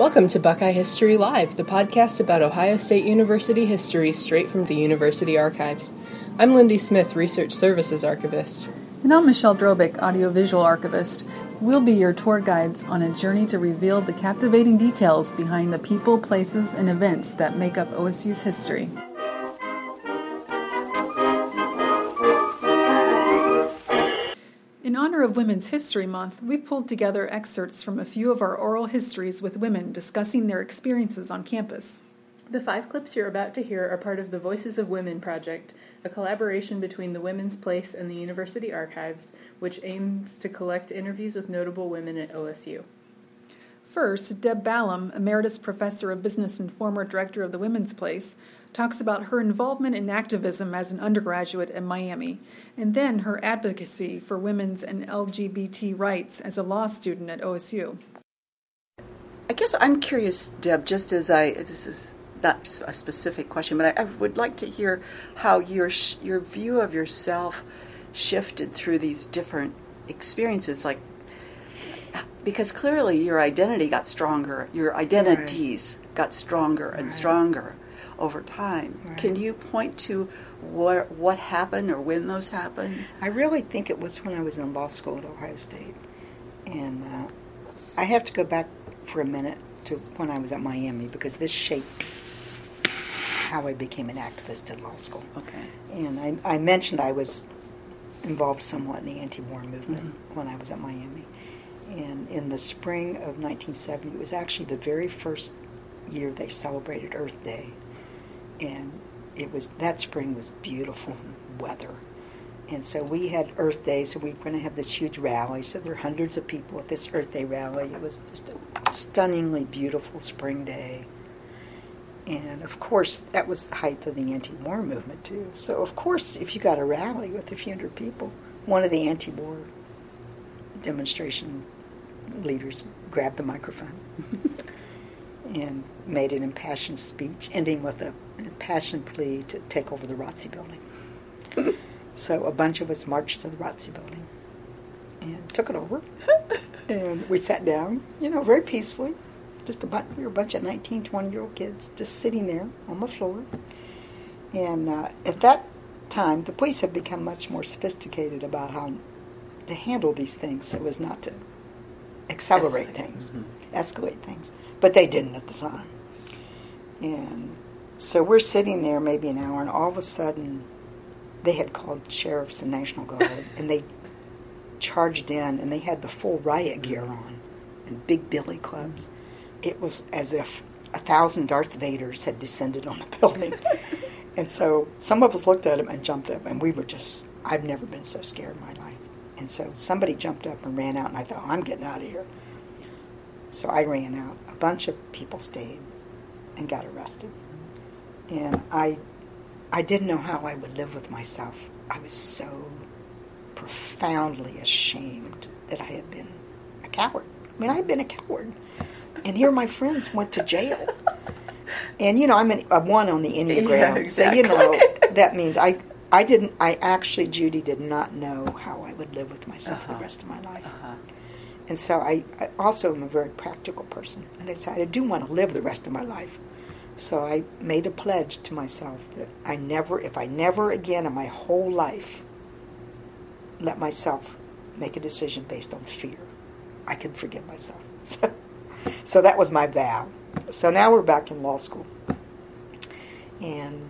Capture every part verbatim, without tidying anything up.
Welcome to Buckeye History Live, the podcast about Ohio State University history straight from the university archives. I'm Lindy Smith, Research Services Archivist. And I'm Michelle Drobick, Audiovisual Archivist. We'll be your tour guides on a journey to reveal the captivating details behind the people, places, and events that make up O S U's history. In honor of Women's History Month, we've pulled together excerpts from a few of our oral histories with women discussing their experiences on campus. The five clips you're about to hear are part of the Voices of Women project, a collaboration between the Women's Place and the University Archives, which aims to collect interviews with notable women at O S U. First, Deb Ballum, Emeritus Professor of Business and former Director of the Women's Place, talks about her involvement in activism as an undergraduate at Miami, and then her advocacy for women's and L G B T rights as a law student at O S U. I guess I'm curious, Deb, just as I, this is not a specific question, but I, I would like to hear how your your view of yourself shifted through these different experiences, like, because clearly your identity got stronger, your identities right. got stronger and right. stronger over time. Right. Can you point to what, what happened or when those happened? I really think it was when I was in law school at Ohio State. And uh, I have to go back for a minute to when I was at Miami, because this shaped how I became an activist in law school. Okay. And I, I mentioned I was involved somewhat in the anti-war movement mm-hmm. when I was at Miami. And in the spring of nineteen seventy, it was actually the very first year they celebrated Earth Day. And it was, that spring was beautiful weather. And so we had Earth Day, so we were going to have this huge rally. So there were hundreds of people at this Earth Day rally. It was just a stunningly beautiful spring day. And of course, that was the height of the anti-war movement too. So of course, if you got a rally with a few hundred people, one of the anti-war demonstration leaders grabbed the microphone and made an impassioned speech, ending with a, an impassioned plea to take over the R O T C building. So a bunch of us marched to the R O T C building and took it over. And we sat down, you know, very peacefully. Just a bunch, we were a bunch of nineteen, twenty-year-old kids just sitting there on the floor. And uh, at that time, the police had become much more sophisticated about how to handle these things so as not to accelerate escalate. things, mm-hmm. escalate things. But they didn't at the time. And so we're sitting there maybe an hour, and all of a sudden they had called sheriffs and National Guard, and they charged in, and they had the full riot gear on and big billy clubs. It was as if a thousand Darth Vaders had descended on the building. And so some of us looked at them and jumped up, and we were just, I've never been so scared in my life. And so somebody jumped up and ran out, and I thought, oh, I'm getting out of here. So I ran out. A bunch of people stayed and got arrested. And I I didn't know how I would live with myself. I was so profoundly ashamed that I had been a coward. I mean, I had been a coward. And here my friends went to jail. And, you know, I'm an, a one on the Enneagram. Yeah, exactly. So, you know, that means I... I didn't, I actually, Judy, did not know how I would live with myself uh-huh. the rest of my life. Uh-huh. And so I, I also am a very practical person. And I decided I do want to live the rest of my life. So I made a pledge to myself that I never, if I never again in my whole life let myself make a decision based on fear, I can forgive myself. So, so that was my vow. So now we're back in law school. And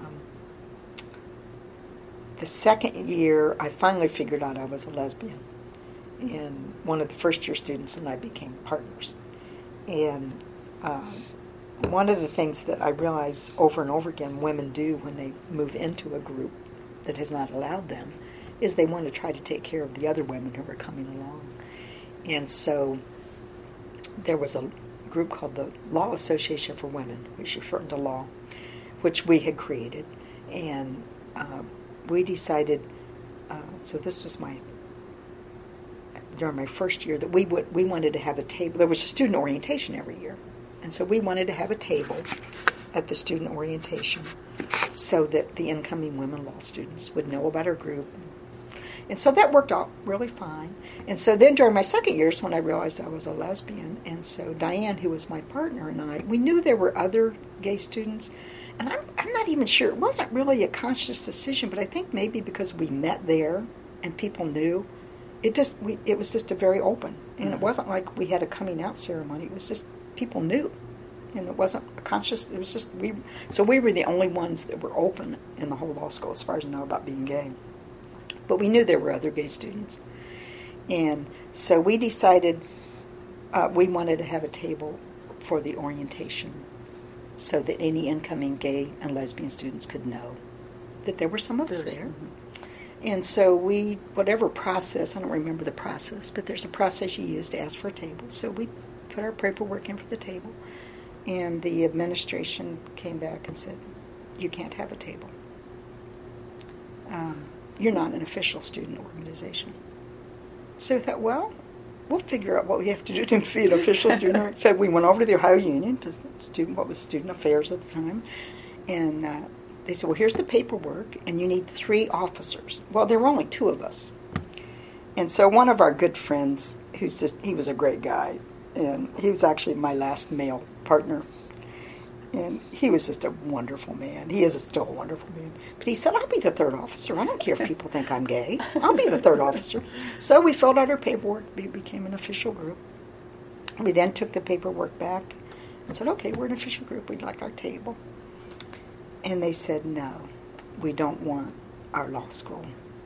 the second year, I finally figured out I was a lesbian. And one of the first-year students and I became partners. And uh, one of the things that I realized over and over again women do when they move into a group that has not allowed them is they want to try to take care of the other women who are coming along. And so there was a group called the Law Association for Women, which referred to law, which we had created. And uh, we decided, uh, so this was my, during my first year, that we would we wanted to have a table. There was a student orientation every year. And so we wanted to have a table at the student orientation so that the incoming women law students would know about our group. And so that worked out really fine. And so then during my second years when I realized I was a lesbian, and so Diane, who was my partner, and I, we knew there were other gay students. And I'm, I'm not even sure. It wasn't really a conscious decision, but I think maybe because we met there and people knew, it just we it was just a very open. And mm-hmm. it wasn't like we had a coming out ceremony. It was just people knew. And it wasn't a conscious, it was just, we. so we were the only ones that were open in the whole law school as far as I know about being gay. But we knew there were other gay students. And so we decided uh, we wanted to have a table for the orientation so that any incoming gay and lesbian students could know that there were some of us there. Mm-hmm. And so we, whatever process, I don't remember the process, but there's a process you use to ask for a table. So we put our paperwork in for the table, and the administration came back and said, you can't have a table. Um, you're not an official student organization. So we thought, well, we'll figure out what we have to do to be an official student. So we went over to the Ohio Union, to student, what was Student Affairs at the time, and uh, they said, well, here's the paperwork, and you need three officers. Well, there were only two of us. And so one of our good friends, who's just, he was a great guy, and he was actually my last male partner, and he was just a wonderful man. He is still a wonderful man. But he said, I'll be the third officer. I don't care if people think I'm gay. I'll be the third officer. So we filled out our paperwork. We became an official group. We then took the paperwork back and said, okay, we're an official group. We'd like our table. And they said, no, we don't want our law school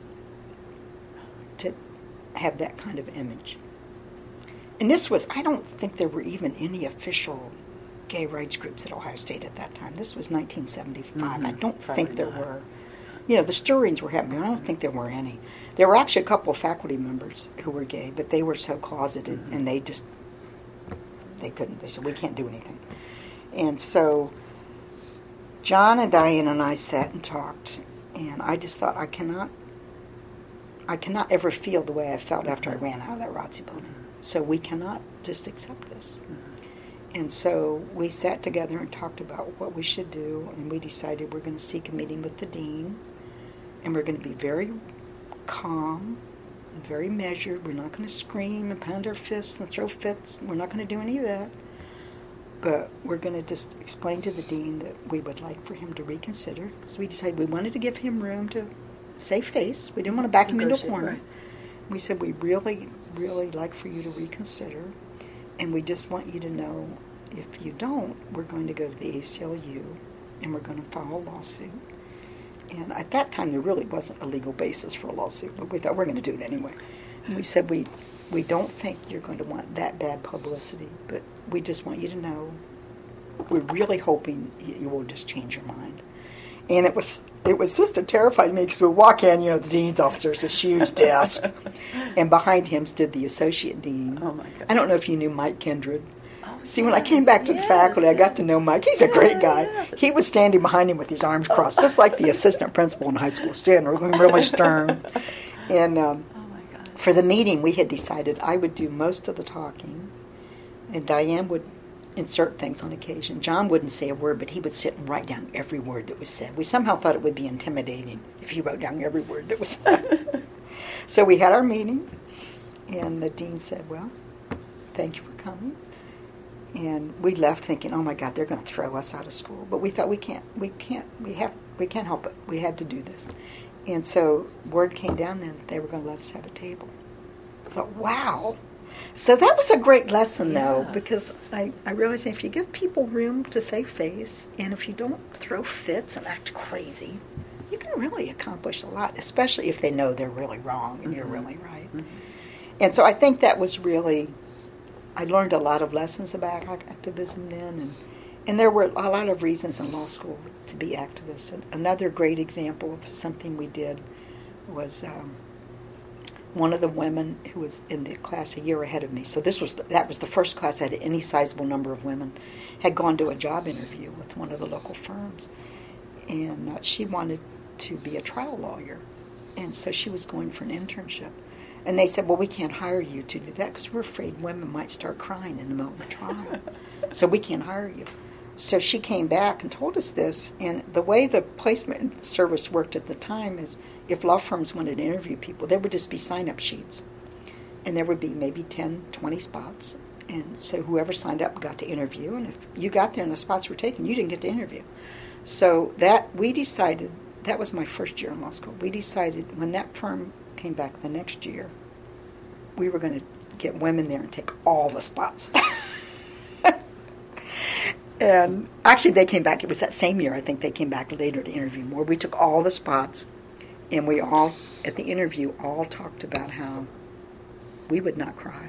to have that kind of image. And this was, I don't think there were even any official gay rights groups at Ohio State at that time. This was nineteen seventy-five. Mm-hmm. I don't Probably think there not. were. You know, the stirrings were happening. I don't think there were any. There were actually a couple of faculty members who were gay, but they were so closeted, mm-hmm. and they just, they couldn't. They said, we can't do anything. And so John and Diane and I sat and talked, and I just thought, I cannot, I cannot ever feel the way I felt after I ran out of that R O T C building. So we cannot just accept this. Mm-hmm. And so we sat together and talked about what we should do, and we decided we're going to seek a meeting with the dean, and we're going to be very calm and very measured. We're not going to scream and pound our fists and throw fits. We're not going to do any of that. But we're going to just explain to the dean that we would like for him to reconsider, because we decided we wanted to give him room to save face. We didn't want to back him into a corner. Right. We said, we really, really like for you to reconsider, and we just want you to know, if you don't, we're going to go to the A C L U, and we're going to file a lawsuit. And at that time, there really wasn't a legal basis for a lawsuit, but we thought we're going to do it anyway. And we said, we we don't think you're going to want that bad publicity, but we just want you to know, we're really hoping you will just change your mind. And it was it was just a terrifying me, because we walk in, you know, the dean's office, there's this huge desk, and behind him stood the associate dean. Oh my God. I don't know if you knew Mike Kindred. Oh, See, when I came back to the yeah, faculty, I yeah. got to know Mike. He's a great Yeah, guy. yeah. He was standing behind him with his arms crossed, just like the assistant principal in high school, standing really stern. And um, Oh my God. for the meeting, we had decided I would do most of the talking, and Diane would insert things on occasion. John wouldn't say a word, but he would sit and write down every word that was said. We somehow thought it would be intimidating if he wrote down every word that was said. So we had our meeting, and the dean said, well, thank you for coming. And we left thinking, oh my God, they're going to throw us out of school. But we thought, we can't, we can't, we have, we can't help it. We had to do this. And so word came down then they were going to let us have a table. I thought, wow. So that was a great lesson, Yeah. though, because I, I realized if you give people room to save face, and if you don't throw fits and act crazy, you can really accomplish a lot, especially if they know they're really wrong and mm-hmm. you're really right. Mm-hmm. And so I think that was really, I learned a lot of lessons about activism then, and, and there were a lot of reasons in law school to be activists. And another great example of something we did was um, one of the women who was in the class a year ahead of me, so this was the, that was the first class that had any sizable number of women, had gone to a job interview with one of the local firms, and uh, she wanted to be a trial lawyer, and so she was going for an internship. And they said, well, we can't hire you to do that because we're afraid women might start crying in the middle of the trial. So we can't hire you. so she came back and told us this, and the way the placement service worked at the time is if law firms wanted to interview people, there would just be sign-up sheets. And there would be maybe ten, twenty spots. And so whoever signed up got to interview, and if you got there and the spots were taken, you didn't get to interview. So that we decided, that was my first year in law school, we decided when that firm came back the next year, we were going to get women there and take all the spots. And actually they came back, it was that same year, I think they came back later to interview more. We took all the spots, and we all, at the interview, all talked about how we would not cry.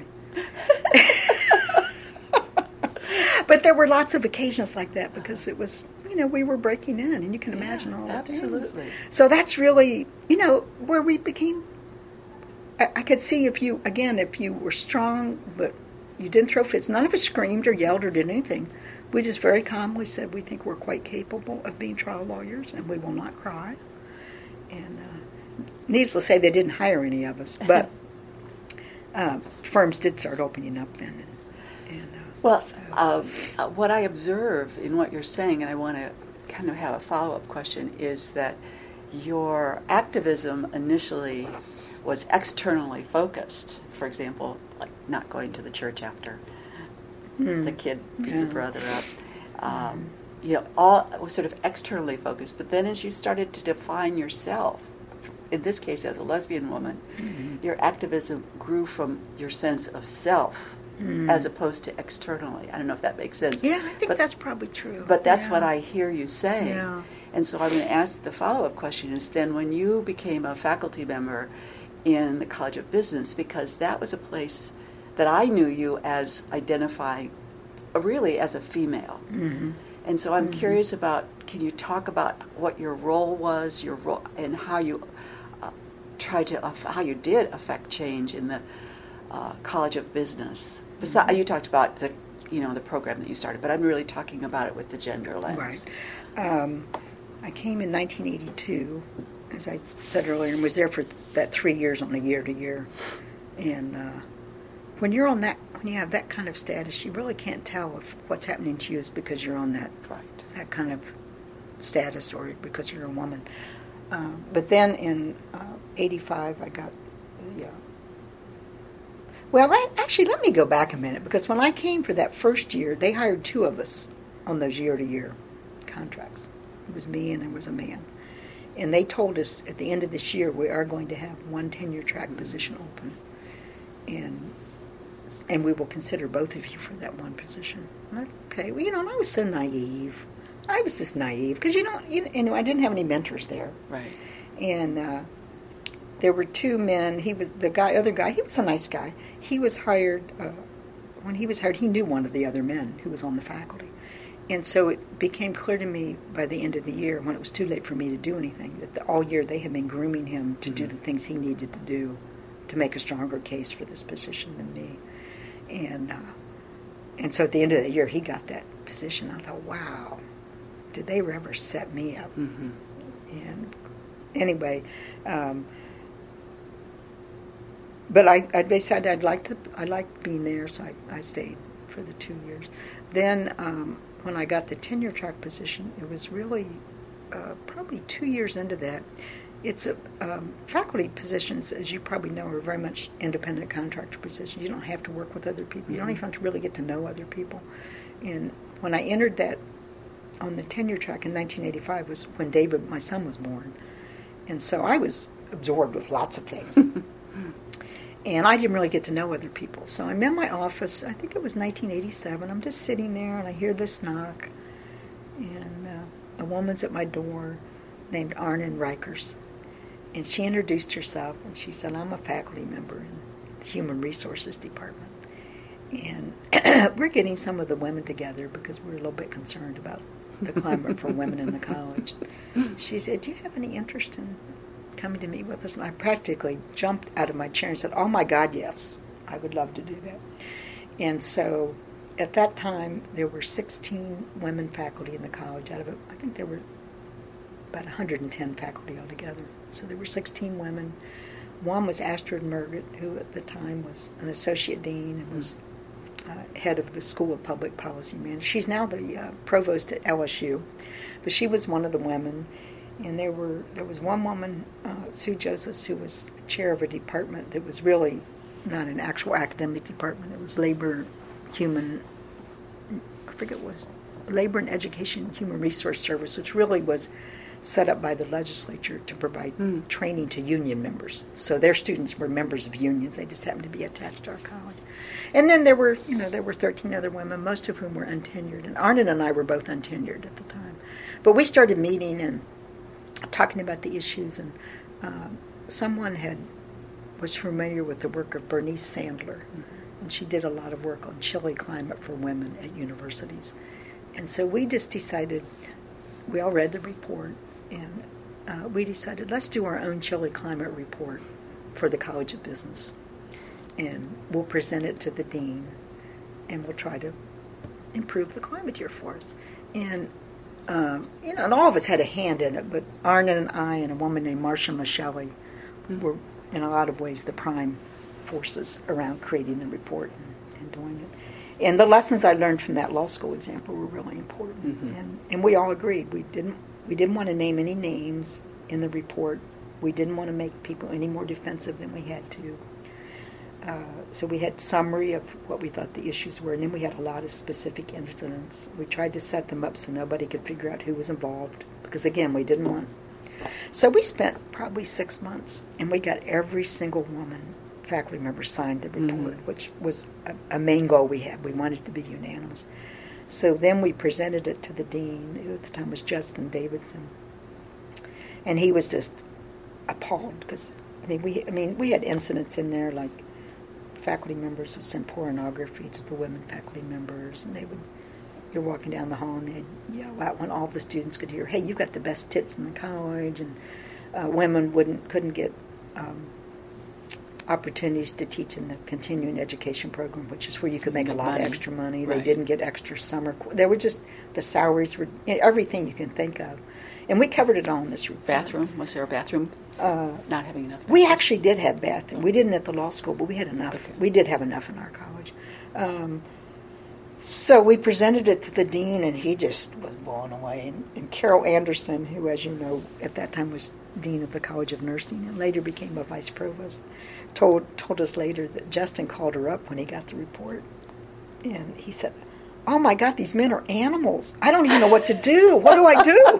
But there were lots of occasions like that because it was, you know, we were breaking in, and you can imagine Yeah, all the absolutely. things. So that's really, you know, where we became, I, I could see if you, again, if you were strong, but you didn't throw fits. None of us screamed or yelled or did anything. We just very calmly said we think we're quite capable of being trial lawyers, and we will not cry. And uh, needless to say, they didn't hire any of us, but uh, firms did start opening up then. And, and, uh, Well, so. uh, uh, what I observe in what you're saying, and I want to kind of have a follow-up question, is that your activism initially was externally focused. For example, like not going to the church after Mm. the kid beat Yeah. your brother up. Um, you know, all was sort of externally focused. But then as you started to define yourself, in this case as a lesbian woman, Mm-hmm. your activism grew from your sense of self Mm. as opposed to externally. I don't know if that makes sense. Yeah, I think but, that's probably true. But that's Yeah. what I hear you saying. Yeah. And so I'm going to ask the follow-up question is then when you became a faculty member in the College of Business, because that was a place that I knew you as identifying uh, really as a female. Mm-hmm. And so I'm Mm-hmm. curious about, can you talk about what your role was, your role, and how you uh, tried to, uh, how you did affect change in the uh, College of Business? Besides, you talked about the, you know, the program that you started, but I'm really talking about it with the gender lens. Right. Um, I came in nineteen eighty-two, as I said earlier, and was there for that three years on a year-to-year. And uh, when you're on that, when you have that kind of status, you really can't tell if what's happening to you is because you're on that Right. that kind of status or because you're a woman. Uh, but then in uh, eighty-five, I got the. Uh, well, I, actually, let me go back a minute because when I came for that first year, they hired two of us on those year-to-year contracts. It was me and there was a man. And they told us at the end of this year we are going to have one tenure track position open. And and we will consider both of you for that one position. Like, okay, well, you know, and I was so naive. I was just naive because, you know, you, you know, I didn't have any mentors there. Right. And uh, there were two men. He was the guy, other guy. He was a nice guy. He was hired. Uh, when he was hired, he knew one of the other men who was on the faculty. And so it became clear to me by the end of the year, when it was too late for me to do anything, that the, all year they had been grooming him to do the things he needed to do to make a stronger case for this position than me. And uh, and so at the end of the year, he got that position. I thought, wow, did they ever set me up? Mm-hmm. And anyway, um, but I, I decided I'd like to. I liked being there, so I, I stayed for the two years. Then um, when I got the tenure track position, it was really uh, probably two years into that. It's a um, faculty positions, as you probably know, are very much independent contractor positions. You don't have to work with other people. You don't even have to really get to know other people. And when I entered that on the tenure track in nineteen eighty-five was when David, my son, was born. And so I was absorbed with lots of things. And I didn't really get to know other people. So I'm in my office, I think it was nineteen eighty-seven. I'm just sitting there and I hear this knock. And uh, a woman's at my door named Arnon Rikers. And she introduced herself and she said, I'm a faculty member in the Human Resources Department. And we're getting some of the women together because we're a little bit concerned about the climate for women in the college. She said, do you have any interest in coming to meet with us? And I practically jumped out of my chair and said, oh my God, yes, I would love to do that. And so at that time, there were sixteen women faculty in the college. Out of it, I think there were about one hundred ten faculty altogether. So there were sixteen women. One was Astrid Merget, who at the time was an associate dean and was uh, head of the School of Public Policy Management. She's now the uh, provost at L S U, but she was one of the women. And there were there was one woman, uh, Sue Josephs, who was chair of a department that was really not an actual academic department. It was labor, human, I forget what it was, labor and education, human resource service, which really was set up by the legislature to provide mm. training to union members. So their students were members of unions. They just happened to be attached to our college. And then there were, you know, there were thirteen other women, most of whom were untenured. And Arnon and I were both untenured at the time. But we started meeting and talking about the issues, and uh, someone had was familiar with the work of Bernice Sandler, mm-hmm. and she did a lot of work on chilly climate for women at universities. And so we just decided, we all read the report, and uh, we decided, let's do our own chilly climate report for the College of Business. And we'll present it to the dean, and we'll try to improve the climate here for us. And Um, you know, and all of us had a hand in it, but Arnon and I and a woman named Marcia Michelli mm-hmm. were, in a lot of ways, the prime forces around creating the report and, and doing it. And the lessons I learned from that law school example were really important, mm-hmm. and and we all agreed we didn't we didn't want to name any names in the report. We didn't want to make people any more defensive than we had to. Uh, so we had summary of what we thought the issues were, and then we had a lot of specific incidents. We tried to set them up so nobody could figure out who was involved, because again, we didn't want. So we spent probably six months, and we got every single woman faculty member signed the report, mm-hmm. which was a, a main goal we had. We wanted it to be unanimous. So then we presented it to the dean, who at the time was Justin Davidson, and he was just appalled because I mean we I mean we had incidents in there like. Faculty members would send pornography to the women faculty members, and they would, you're walking down the hall and they'd yell out when all the students could hear, hey, you've got the best tits in the college, and uh, women wouldn't couldn't get um, opportunities to teach in the continuing education program, which is where you could make a lot money. of extra money. Right. They didn't get extra summer. There were just, the salaries were, everything you can think of. And we covered it all in this report. Bathroom? Was there a bathroom? Uh, Not having enough bathrooms? We actually did have bathroom. We didn't at the law school, but we had enough. Okay. We did have enough in our college. Um, so we presented it to the dean, and he just was blown away. And, and Carol Anderson, who, as you know, at that time was dean of the College of Nursing and later became a vice provost, told told us later that Justin called her up when he got the report, and he said, "Oh my God, these men are animals. I don't even know what to do. What do I do?"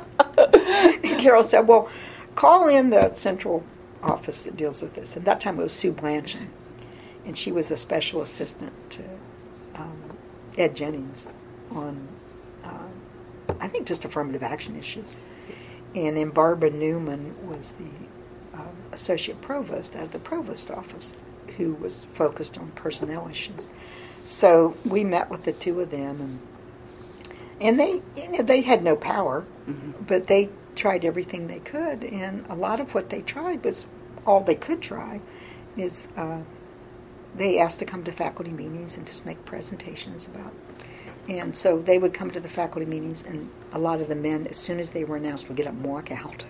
And Carol said, "Well, call in the central office that deals with this." At that time it was Sue Blanchard, and she was a special assistant to um, Ed Jennings on, uh, I think, just affirmative action issues. And then Barbara Newman was the uh, associate provost out of the provost office, who was focused on personnel issues. So we met with the two of them, and and they you know, they had no power, mm-hmm. but they tried everything they could, and a lot of what they tried was all they could try. Is uh, they asked to come to faculty meetings and just make presentations about. And so they would come to the faculty meetings, and a lot of the men, as soon as they were announced, would get up and walk out.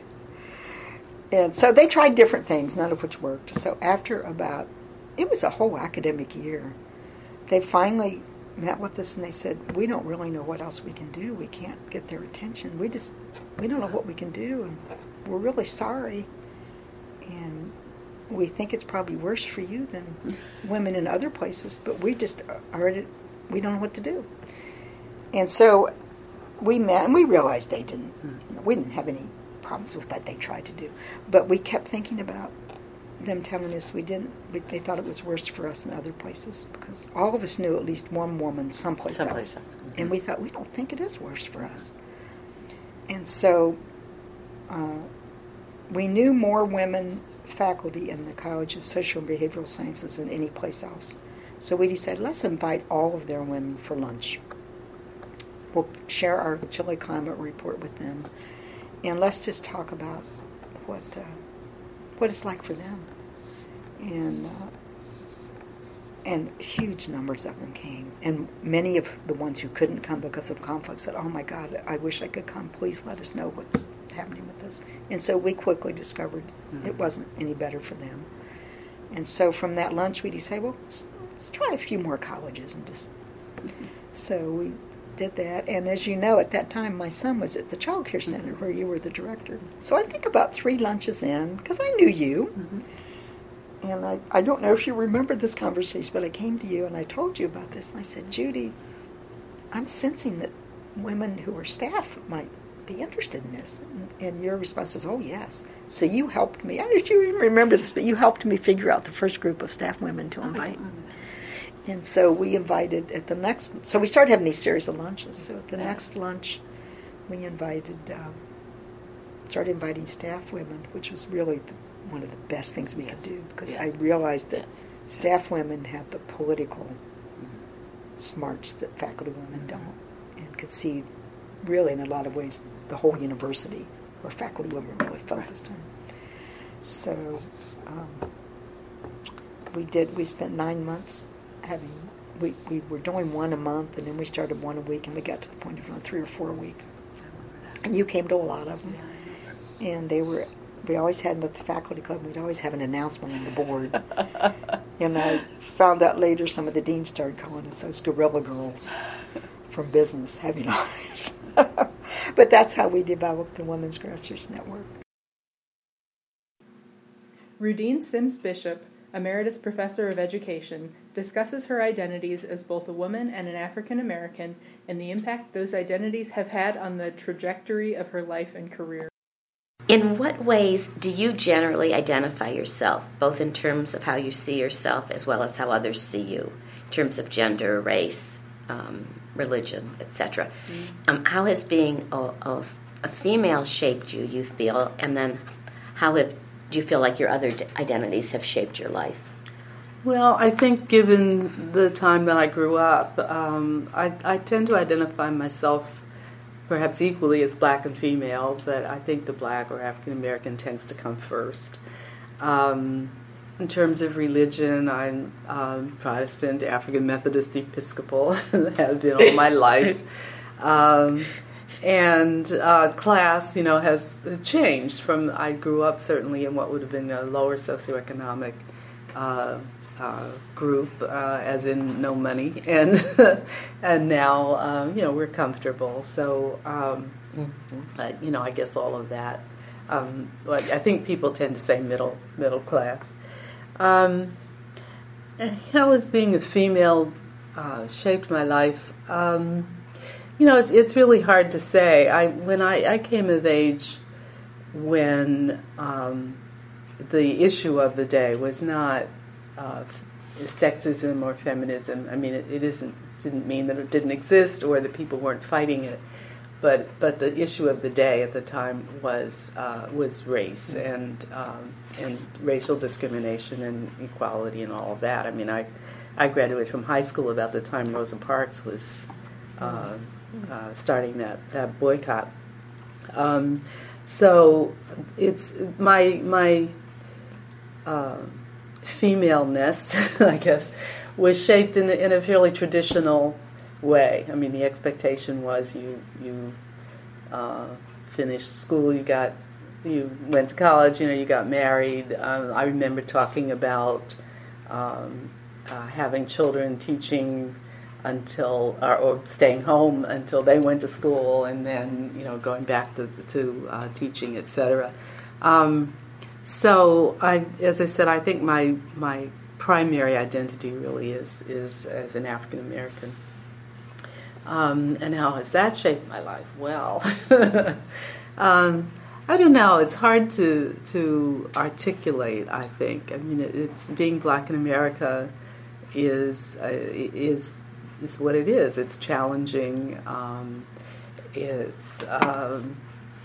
And so they tried different things, none of which worked. So after about, it was a whole academic year, they finally met with us and they said, "We don't really know what else we can do. We can't get their attention. We just, we don't know what we can do, and we're really sorry. And we think it's probably worse for you than women in other places, but we just are, we don't know what to do." And so we met, and we realized they didn't, you know, we didn't have any problems with what they tried to do. But we kept thinking about them telling us we didn't, we, they thought it was worse for us in other places, because all of us knew at least one woman someplace, someplace else. else. Mm-hmm. And we thought, we don't think it is worse for us. And so uh, we knew more women faculty in the College of Social and Behavioral Sciences than any place else. So we decided, let's invite all of their women for lunch. We'll share our chilly climate report with them, and let's just talk about what uh, what it's like for them. And uh, and huge numbers of them came, and many of the ones who couldn't come because of conflict said, "Oh my God, I wish I could come. Please let us know what's happening with this." And so we quickly discovered mm-hmm. it wasn't any better for them. And so from that lunch, we decided, well, let's, let's try a few more colleges and just. So we did that, and as you know, at that time, my son was at the child care center mm-hmm. where you were the director. So I think about three lunches in, because I knew you, mm-hmm. and I, I don't know if you remember this conversation, but I came to you and I told you about this, and I said, Judy, I'm sensing that women who are staff might be interested in this. And, and your response was, oh, yes. So you helped me. I don't know if you even remember this, but you helped me figure out the first group of staff women to invite. And so we invited at the next, so we started having these series of lunches. So at the yeah. next lunch, we invited, um, started inviting staff women, which was really the, one of the best things we yes. could do, because yes. I realized that yes. staff women have the political mm-hmm. smarts that faculty women mm-hmm. don't, and could see really in a lot of ways the whole university where faculty women really focused on. So um, we did, we spent nine months having, we, we were doing one a month, and then we started one a week, and we got to the point of doing three or four a week. And you came to a lot of them. And they were, we always had them at the faculty club, we'd always have an announcement on the board. And I found out later some of the deans started calling us those guerrilla girls from business, having all this. But that's how we developed the Women's Grassroots Network. Rudine Sims Bishop, Emeritus Professor of Education, discusses her identities as both a woman and an African American and the impact those identities have had on the trajectory of her life and career. In what ways do you generally identify yourself, both in terms of how you see yourself as well as how others see you, in terms of gender, race, um, religion, et cetera? Mm-hmm. Um, how has being a, a, a female shaped you, you feel, and then how have, do you feel like your other d- identities have shaped your life? Well, I think given the time that I grew up, um, I, I tend to identify myself perhaps equally as black and female, but I think the black or African American tends to come first. Um, in terms of religion, I'm um, Protestant, African Methodist, Episcopal, have been all my life. Um, and uh, class, you know, has changed from, I grew up certainly in what would have been a lower socioeconomic uh, uh, group, uh, as in no money, and and now, um, you know, we're comfortable. So, um, mm-hmm. uh, you know, I guess all of that. Um, but I think people tend to say middle middle class. Um, and how has being a female uh, shaped my life? Um, you know, it's it's really hard to say. I when I, I came of age when um, the issue of the day was not uh, sexism or feminism. I mean, it, it isn't didn't mean that it didn't exist or that people weren't fighting it. But but the issue of the day at the time was uh, was race and um, and racial discrimination and equality and all of that. I mean, I I graduated from high school about the time Rosa Parks was uh, uh, starting that that boycott. Um, so it's my my uh, femaleness, I guess, was shaped in a, in a fairly traditional way. I mean, the expectation was you you uh, finished school, you got you went to college, you know, you got married. Um, I remember talking about um, uh, having children, teaching until or, or staying home until they went to school, and then you know going back to to uh, teaching, et cetera. Um, so, I, as I said, I think my my primary identity really is is as an African American. Um, and how has that shaped my life? Well, um, I don't know. It's hard to to articulate. I think. I mean, it, it's being black in America is uh, is is what it is. It's challenging. Um, it's um,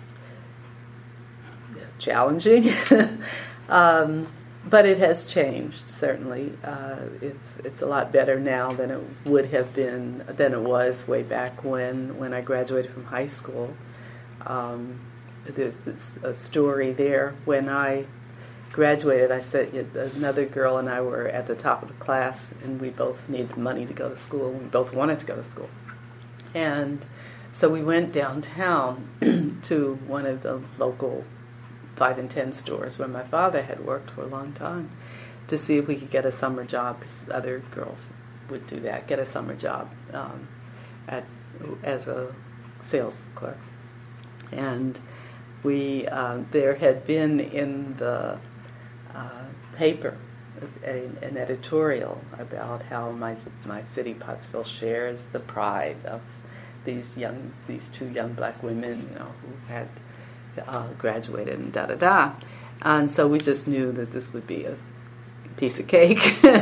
challenging. um, But it has changed, certainly. Uh, it's it's a lot better now than it would have been, than it was way back when, when I graduated from high school. Um, there's this, a story there. When I graduated, I said another girl and I were at the top of the class, and we both needed money to go to school. We both wanted to go to school. And so we went downtown to one of the local five and ten stores where my father had worked for a long time, to see if we could get a summer job, because other girls would do that, get a summer job um, at as a sales clerk. And we uh, there had been in the uh, paper a, an editorial about how my my city, Pottsville, shares the pride of these young these two young black women, you know, who had uh, graduated and da da da. And so we just knew that this would be a piece of cake.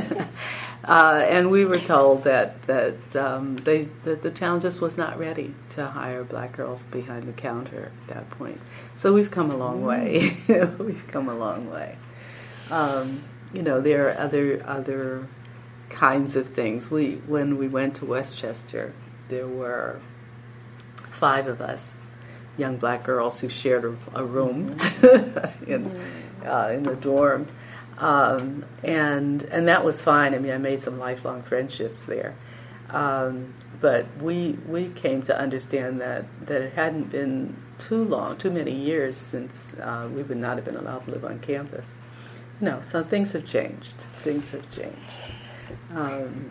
Uh, and we were told that that um, they that the town just was not ready to hire black girls behind the counter at that point. So we've come a long way. We've come a long way. Um, you know, there are other other kinds of things. We when we went to Westchester, there were five of us, young black girls who shared a, a room in uh, in the dorm. Um, and and that was fine. I mean, I made some lifelong friendships there. Um, but we we came to understand that, that it hadn't been too long, too many years since uh, we would not have been allowed to live on campus. No, so things have changed. Things have changed. Um,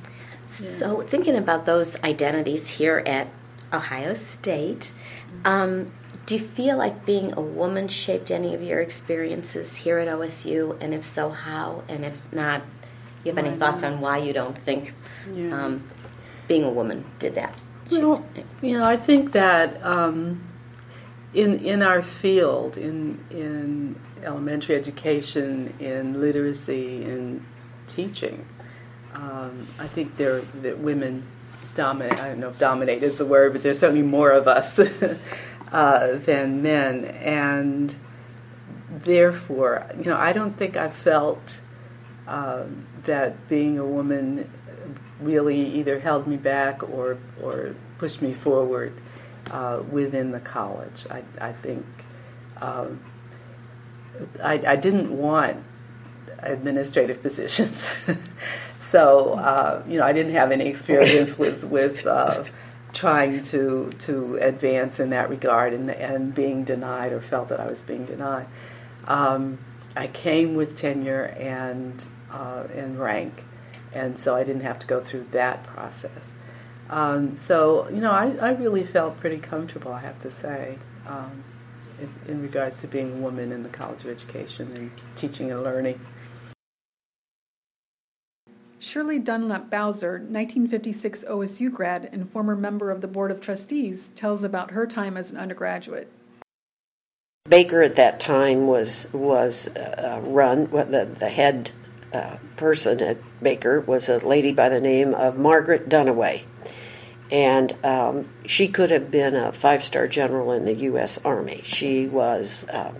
so thinking about those identities here at Ohio State, um, do you feel like being a woman shaped any of your experiences here at O S U? And if so, how? And if not, you have any thoughts on why you don't think yeah. um, being a woman did that? Well, you know, I think that um, in in our field, in in elementary education, in literacy, in teaching, um, I think there that women dominate. I don't know if dominate is the word, but there's certainly more of us. Uh, than men, and therefore, you know, I don't think I felt uh, that being a woman really either held me back or or pushed me forward uh, within the college. I, I think um, I, I didn't want administrative positions, so uh, you know, I didn't have any experience with with. Uh, trying to to advance in that regard and and being denied or felt that I was being denied. Um, I came with tenure and uh, and rank, and so I didn't have to go through that process. Um, so, you know, I, I really felt pretty comfortable, I have to say, um, in, in regards to being a woman in the College of Education and teaching and learning. Shirley Dunlap Bowser, nineteen fifty-six O S U grad and former member of the Board of Trustees, tells about her time as an undergraduate. Baker at that time was was uh, run, well, the, the head uh, person at Baker was a lady by the name of Margaret Dunaway. And um, she could have been a five-star general in the U S Army. She was uh,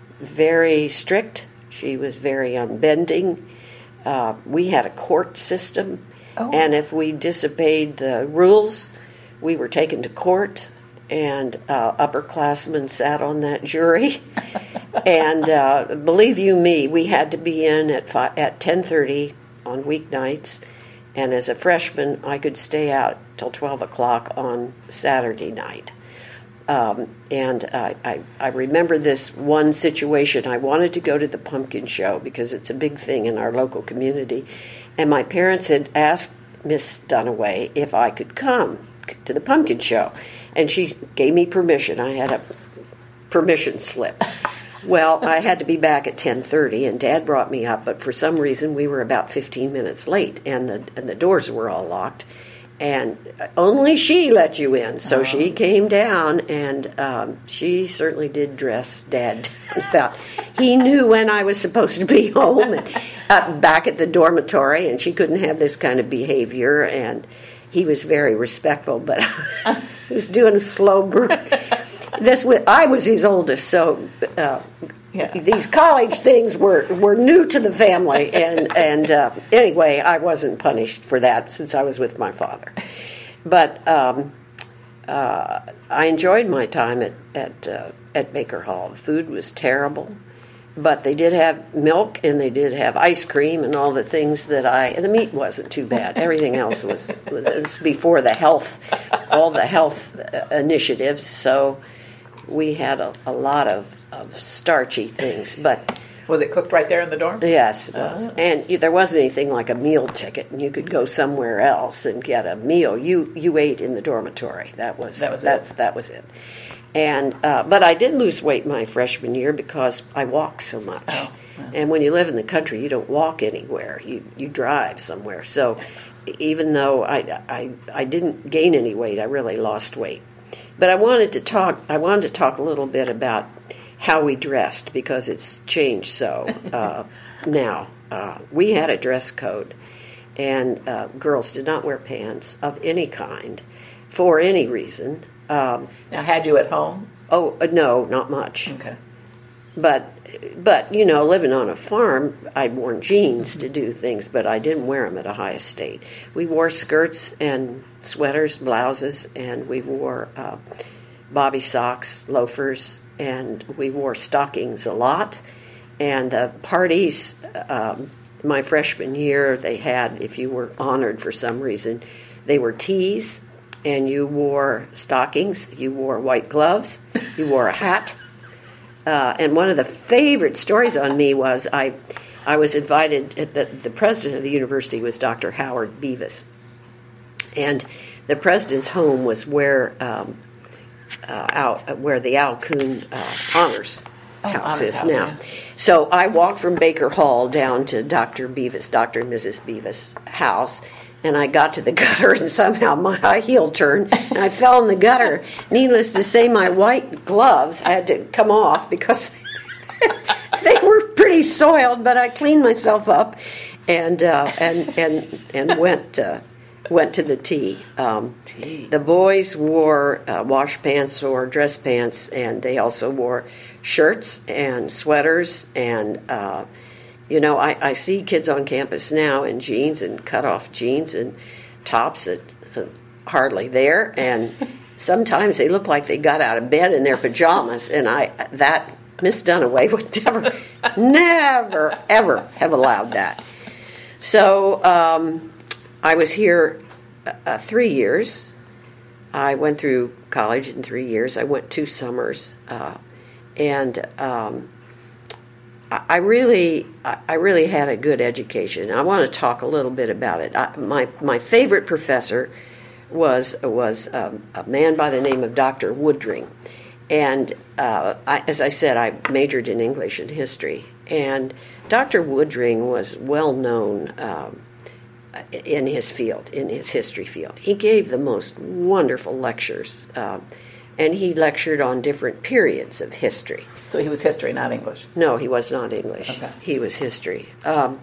very strict. She was very unbending. Uh, we had a court system, oh. and if we disobeyed the rules, we were taken to court, and uh, upperclassmen sat on that jury. and uh, believe you me, we had to be in at fi- at ten thirty on weeknights, and as a freshman, I could stay out till twelve o'clock on Saturday night. Um, and uh, I, I remember this one situation. I wanted to go to the pumpkin show because it's a big thing in our local community. And my parents had asked Miss Dunaway if I could come to the pumpkin show. And she gave me permission. I had a permission slip. Well, I had to be back at ten thirty, and Dad brought me up. But for some reason, we were about fifteen minutes late, and the, and the doors were all locked. And only she let you in. So oh. she came down, and um, she certainly did dress Dad about. He knew when I was supposed to be home and uh, back at the dormitory, and she couldn't have this kind of behavior. And he was very respectful, but he was doing a slow burn. This was, I was his oldest, so uh, yeah. these college things were, were new to the family, and and uh, anyway, I wasn't punished for that since I was with my father. But um, uh, I enjoyed my time at at uh, at Baker Hall. The food was terrible, but they did have milk and they did have ice cream and all the things that I. And the meat wasn't too bad. Everything else was was, was before the health, all the health initiatives. So we had a, a lot of, of starchy things, but Was it cooked right there in the dorm? Yes, it was. Oh. And there wasn't anything like a meal ticket, and you could go somewhere else and get a meal. You you ate in the dormitory. That was That was that's, it. That was it. And uh, but I did lose weight my freshman year because I walked so much. Oh, yeah. And when you live in the country, you don't walk anywhere. You you drive somewhere. So even though I, I I didn't gain any weight, I really lost weight. But I wanted to talk. I wanted to talk a little bit about how we dressed, because it's changed so uh, now. Uh, we had a dress code, and uh, girls did not wear pants of any kind for any reason. Um, Now, had you at home? oh uh, no, not much. Okay. But but you know, living on a farm, I'd worn jeans to do things, but I didn't wear them at Ohio State. We wore skirts and sweaters, blouses, and we wore uh, bobby socks, loafers, and we wore stockings a lot. And the parties, um, my freshman year, they had, if you were honored for some reason, they were tees, and you wore stockings, you wore white gloves, you wore a hat. Uh, and one of the favorite stories on me was I, I was invited. The, the president of the university was Doctor Howard Beavis, and the president's home was where um, uh, out where the Al Kuhn uh, Honors Oh, House Honors is House, now. yeah. So I walked from Baker Hall down to Doctor Beavis, Doctor and Missus Beavis' house. And I got to the gutter, and somehow my high heel turned, and I fell in the gutter. Needless to say, my white gloves I had to come off because they were pretty soiled. But I cleaned myself up, and uh, and and and went uh, went to the tea. Um, Tea. The boys wore uh, wash pants or dress pants, and they also wore shirts and sweaters and. Uh, You know, I, I see kids on campus now in jeans and cut-off jeans and tops that are hardly there, and sometimes they look like they got out of bed in their pajamas, and I that Miss Dunaway would never, never, ever have allowed that. So um, I was here uh, three years. I went through college in three years. I went two summers, uh, and... Um, I really, I really had a good education. I want to talk a little bit about it. I, my my favorite professor was was um, a man by the name of Doctor Woodring, and uh, I, as I said, I majored in English and history. And Doctor Woodring was well known um, in his field, in his history field. He gave the most wonderful lectures, uh, and he lectured on different periods of history. So he was history, not English. No, he was not English. Okay. He was history. Um,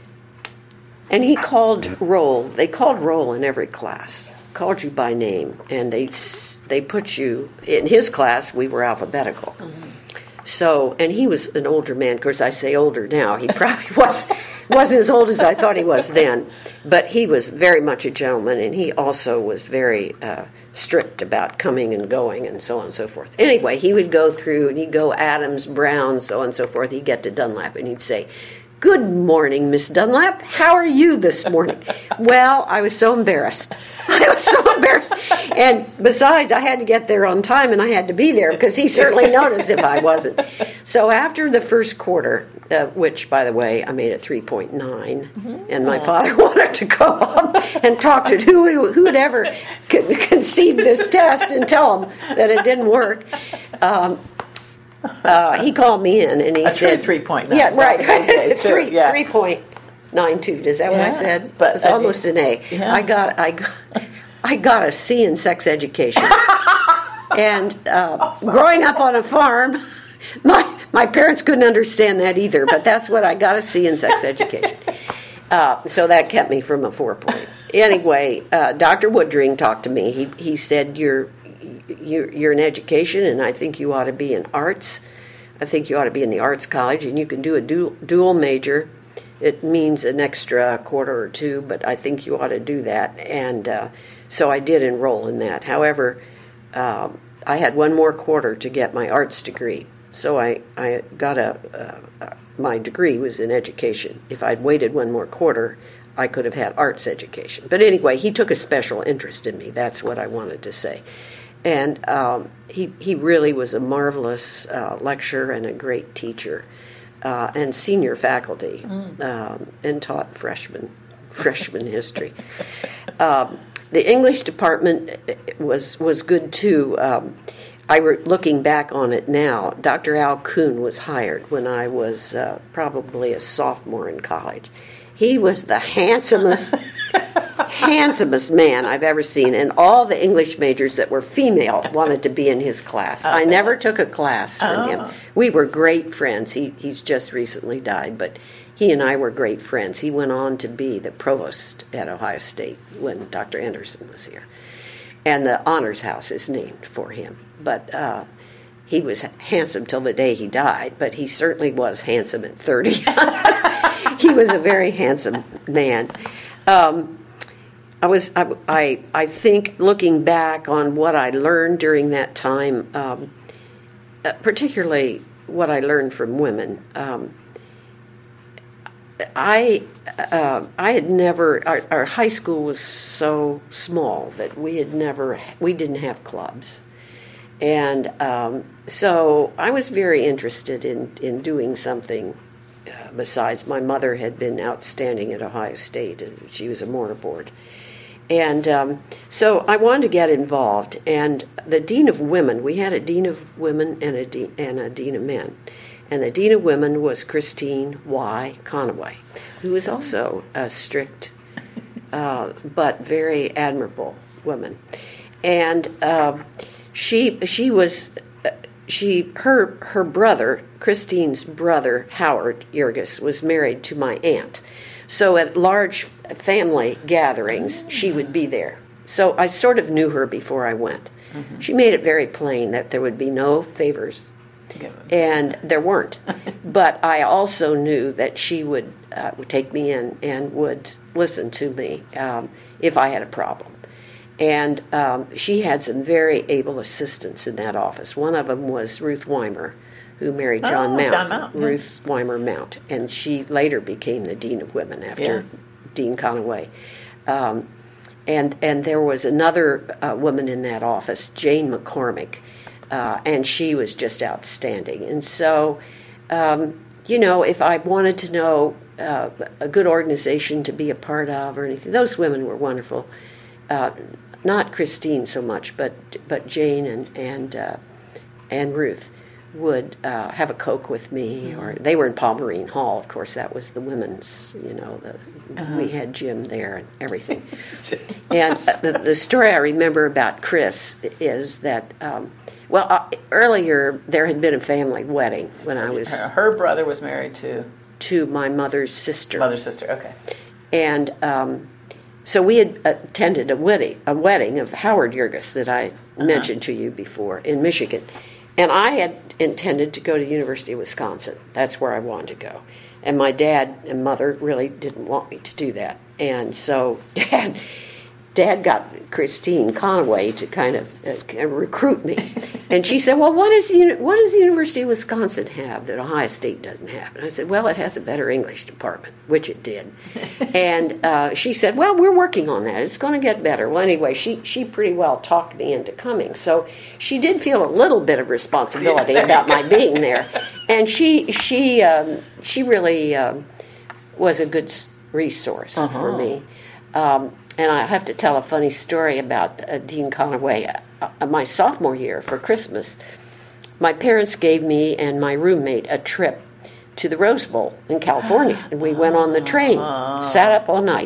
and he called roll. They called roll in every class. Called you by name, and they they put you in his class. We were alphabetical. Mm-hmm. So, and he was an older man. Of course, I say older now. He probably was wasn't as old as I thought he was then, but he was very much a gentleman, and he also was very uh, strict about coming and going and so on and so forth. Anyway, he would go through, and he'd go Adams, Brown, so on and so forth. He'd get to Dunlap, and he'd say, "Good morning, Miss Dunlap. How are you this morning?" Well, I was so embarrassed. I was so embarrassed. And besides, I had to get there on time, and I had to be there because he certainly noticed if I wasn't. So after the first quarter, uh, which, by the way, I made a three point nine, mm-hmm. and my father wanted to go up and talk to who who would ever conceive this test and tell him that it didn't work. Um, uh, he called me in, and he a said... three point nine. Yeah, right. Those days, too. Three, yeah. three point nine two. Is that Yeah, what I said? but, It's I mean, almost an A. yeah. I got, I got, I got a C in sex education. And uh, growing up on a farm, my my parents couldn't understand that either. But that's what I got, a C in sex education. Uh, so that kept me from a four point. Anyway, uh, Doctor Woodring talked to me. He he said, "You're you're you're in education, and I think you ought to be in arts. I think you ought to be in the arts college, and you can do a dual, dual major. It means an extra quarter or two, but I think you ought to do that." And uh, so I did enroll in that. However, um, I had one more quarter to get my arts degree. So I, I got a, uh, my degree was in education. If I'd waited one more quarter, I could have had arts education. But anyway, he took a special interest in me. That's what I wanted to say. And um, he, he really was a marvelous uh, lecturer and a great teacher. uh, and senior faculty, mm. um, and taught freshman freshman history. Um, the English department was was good too. Um, I were looking back on it now. Doctor Al Kuhn was hired when I was uh, probably a sophomore in college. He was the handsomest, handsomest man I've ever seen, and all the English majors that were female wanted to be in his class. I never took a class from Oh. him. We were great friends. He he's just recently died, but he and I were great friends. He went on to be the provost at Ohio State when Doctor Anderson was here, and the honors house is named for him. But uh, he was handsome till the day he died, but he certainly was handsome at thirty. He was a very handsome man. Um, I was, I, I, I think, looking back on what I learned during that time, um, uh, particularly what I learned from women. Um, I, uh, I had never. Our, our high school was so small that we had never. We didn't have clubs. And um, so I was very interested in, in doing something uh, besides. My mother had been outstanding at Ohio State. And she was a mortarboard. And um, so I wanted to get involved. And the Dean of Women, we had a Dean of Women and a Dean, and a Dean of Men. And the Dean of Women was Christine Y. Conaway, who was also a strict uh, but very admirable woman. And uh, She she was she her her brother, Christine's brother Howard Yergis, was married to my aunt. So at large family gatherings she would be there. So I sort of knew her before I went. Mm-hmm. She made it very plain that there would be no favors, and there weren't. But I also knew that she would uh, would take me in and would listen to me um, if I had a problem. And um, she had some very able assistants in that office. One of them was Ruth Weimer, who married John oh, Mount. John Mount. Ruth yes. Weimer Mount. And she later became the Dean of Women after yes. Dean Conaway. Um, and and there was another uh, woman in that office, Jane McCormick, uh, and she was just outstanding. And so, um, you know, if I wanted to know uh, a good organization to be a part of or anything, those women were wonderful. Uh, not Christine so much, but but Jane and and uh, and Ruth would uh, have a Coke with me, or they were in Paul Marine Hall. Of course, that was the women's. You know, the, uh-huh. we had gym there and everything. And uh, the, the story I remember about Chris is that um, well, uh, earlier there had been a family wedding when I was. Her, her brother was married to to my mother's sister. Mother's sister, okay. And. Um, So we had attended a wedding, a wedding of Howard Yergis that I uh-huh. mentioned to you before in Michigan, and I had intended to go to the University of Wisconsin. That's where I wanted to go, and my dad and mother really didn't want me to do that, and so Dad, Dad got Christine Conaway to kind of uh, recruit me, and she said, "Well, what is the what does the University of Wisconsin have that Ohio State doesn't have?" And I said, "Well, it has a better English department," which it did. And uh, she said, "Well, we're working on that. It's going to get better." Well, anyway, she she pretty well talked me into coming, so she did feel a little bit of responsibility about my being there, and she she um, she really um, was a good resource uh-huh. for me. Um, And I have to tell a funny story about uh, Dean Conaway. Uh, my sophomore year, for Christmas, my parents gave me and my roommate a trip to the Rose Bowl in California. And we went on the train, sat up all night.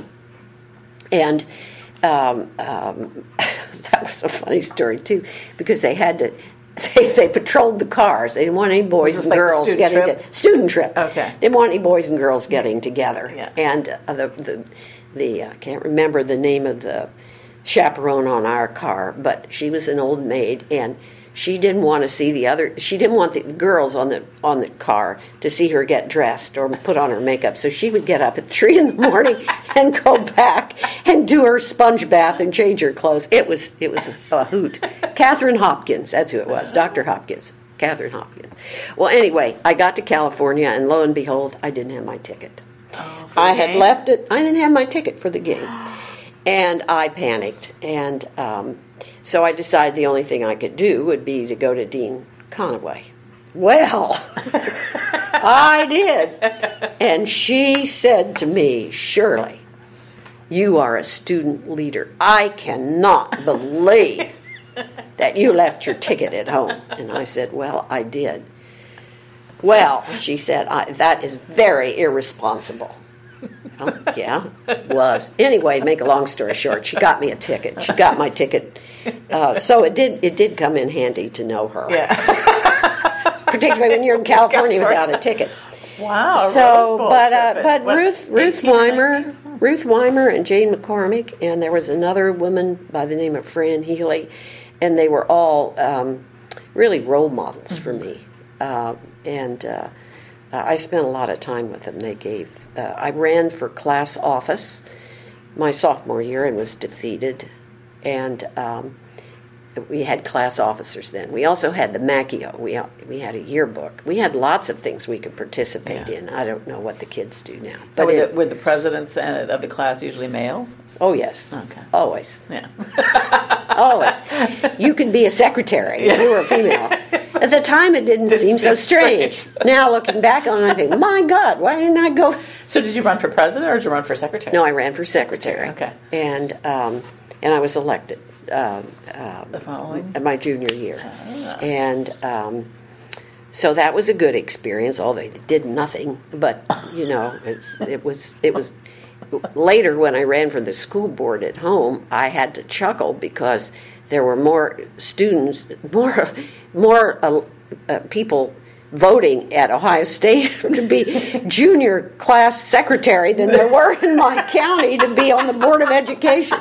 And um, um, that was a funny story, too, because they had to... They, they patrolled the cars. They didn't want any boys and like girls getting... Trip? To, student trip. Okay. Didn't want any boys and girls getting together. Yeah. And uh, the... the The I can't remember the name of the chaperone on our car, but she was an old maid, and she didn't want to see the other. She didn't want the girls on the on the car to see her get dressed or put on her makeup. So she would get up at three in the morning and go back and do her sponge bath and change her clothes. It was it was a hoot. Catherine Hopkins, that's who it was, Doctor Hopkins, Catherine Hopkins. Well, anyway, I got to California, and lo and behold, I didn't have my ticket. Oh, I had game? left it. I didn't have my ticket for the game, and I panicked. And um, so I decided the only thing I could do would be to go to Dean Conaway. Well, I did. And she said to me, Shirley, you are a student leader. I cannot believe that you left your ticket at home. And I said, well, I did. Well, she said, I, that is very irresponsible. Oh, yeah, it was. Anyway, make a long story short, she got me a ticket. She got my ticket. Uh, so it did it did come in handy to know her. Yeah. Particularly when you're in California without a ticket. Wow. So, but uh, but What, Ruth Ruth eighteen, Weimer, nineteen? Ruth Weimer and Jane McCormick, and there was another woman by the name of Fran Healy, and they were all um, really role models mm-hmm. for me. Uh, and uh, I spent a lot of time with them. They gave. Uh, I ran for class office my sophomore year and was defeated, and um, we had class officers then. We also had the Macchio. We we had a yearbook. We had lots of things we could participate Yeah. in. I don't know what the kids do now. But But were, it, the, were the presidents uh, of the class usually males? oh yes, Okay. always, Yeah. always. You could be a secretary if you were a female. At the time, it didn't, Didn't seem so seem strange. strange. Now, looking back on it, I think, my God, why didn't I go? So did you run for president or did you run for secretary? No, I ran for secretary. Okay. And um, and I was elected um, um, The following? at my junior year. Ah. And um, so that was a good experience, although they did nothing. But, you know, it's, it was it was... Later, when I ran for the school board at home, I had to chuckle because there were more students, more, more uh, uh, people voting at Ohio State to be junior class secretary than there were in my county to be on the Board of Education.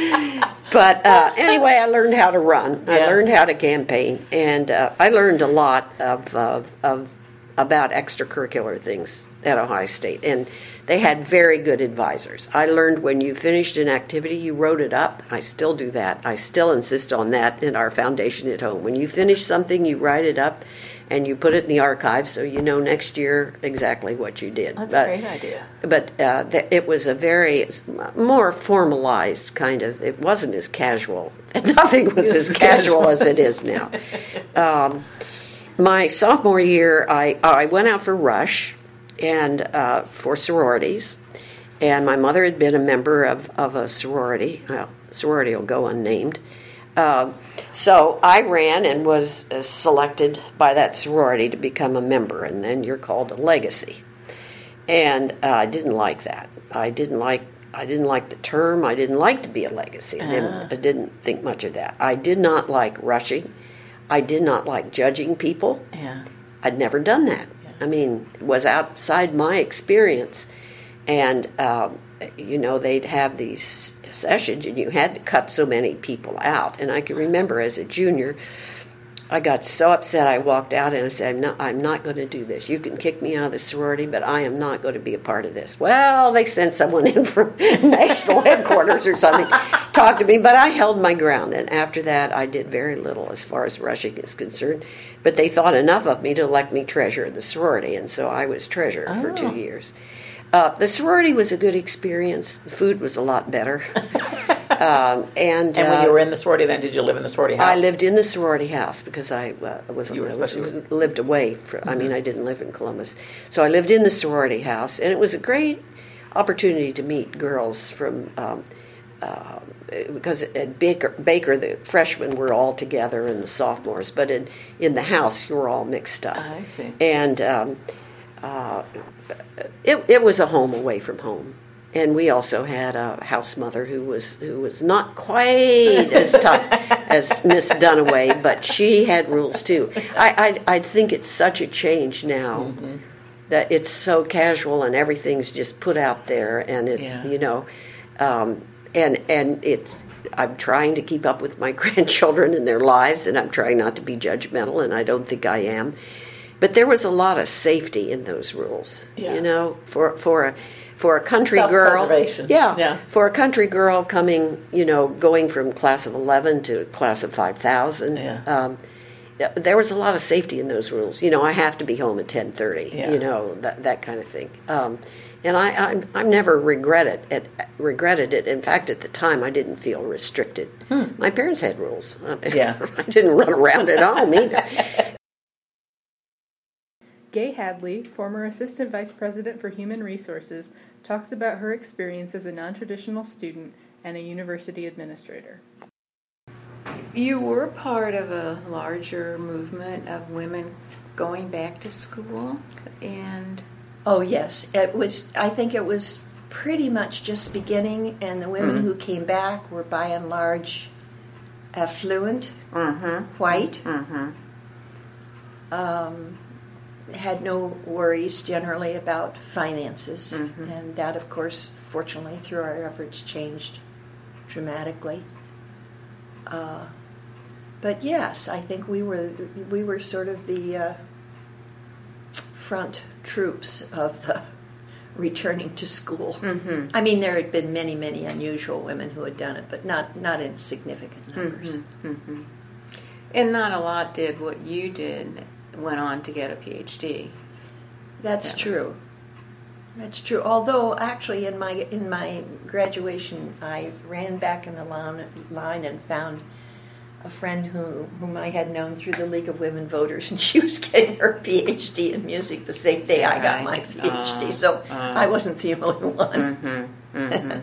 But uh, anyway, I learned how to run. I Yeah. learned how to campaign, and uh, I learned a lot of, of, of about extracurricular things at Ohio State, and they had very good advisors. I learned when you finished an activity, you wrote it up. I still do that. I still insist on that in our foundation at home. When you finish something, you write it up, and you put it in the archive so you know next year exactly what you did. That's but, a great idea. But uh, th- it was a very more formalized kind of. It wasn't as casual. Nothing was as casual as it is now. Um, my sophomore year, I I went out for Rush and uh, for sororities, and my mother had been a member of, of a sorority. Well, sorority will go unnamed. Uh, so I ran and was uh, selected by that sorority to become a member, and then you're called a legacy. And uh, I didn't like that. I didn't like I didn't like the term. I didn't like to be a legacy. I didn't, Ah. I didn't think much of that. I did not like rushing. I did not like judging people. Yeah. I'd never done that. I mean, it was outside my experience. And, um, you know, they'd have these sessions, and you had to cut so many people out. And I can remember as a junior, I got so upset I walked out and I said, I'm not, I'm not going to do this. You can kick me out of the sorority, but I am not going to be a part of this. Well, they sent someone in from national headquarters or something, talked to me, but I held my ground. And after that, I did very little as far as rushing is concerned. But they thought enough of me to elect me treasurer of the sorority, and so I was treasurer Oh. for two years. Uh, the sorority was a good experience. The food was a lot better. um, and And when uh, you were in the sorority, then did you live in the sorority house? I lived in the sorority house because I uh, was, You were I was especially- lived away. For, I mean, I didn't live in Columbus, so I lived in the sorority house, and it was a great opportunity to meet girls from. Um, uh, because at Baker, Baker, the freshmen were all together and the sophomores, but in in the house, you were all mixed up. I see. And um, uh, it it was a home away from home. And we also had a house mother who was who was not quite as tough as Miss Dunaway, but she had rules too. I I, I think it's such a change now Mm-hmm. that it's so casual and everything's just put out there, and it's Yeah. you know, um, and and it's. I'm trying to keep up with my grandchildren and their lives, and I'm trying not to be judgmental, and I don't think I am. But there was a lot of safety in those rules, Yeah. you know, for for a for a country girl. Self-preservation. Yeah, Yeah. for a country girl coming, you know, going from class of eleven to class of five thousand. Yeah. Um, yeah, there was a lot of safety in those rules. You know, I have to be home at ten thirty. Yeah. You know, that that kind of thing. Um, and I, I, I never regretted it. Regretted it. In fact, at the time, I didn't feel restricted. My parents had rules. Yeah. I didn't run around at home either. Gay Hadley, former Assistant Vice President for Human Resources, talks about her experience as a non-traditional student and a university administrator. You were part of a larger movement of women going back to school, and Oh yes, it was. I think it was pretty much just beginning, and the women Mhm. who came back were by and large affluent, mm-hmm, white, mm-hmm. um, had no worries generally about finances, Mhm. and that, of course, fortunately, through our efforts, changed dramatically. Uh, but yes, I think we were we were sort of the uh, front troops of the returning to school. Mm-hmm. I mean, there had been many, many unusual women who had done it, but not not in significant numbers. Mm-hmm. Mm-hmm. And not a lot did what you did, went on to get a P H D. That's Yes. true. That's true. Although, actually, in my in my graduation, I ran back in the line, line and found a friend who whom I had known through the League of Women Voters, and she was getting her P H D in music the same day I got my P H D. Uh, so uh. I wasn't the only one. Mm-hmm. Mm-hmm.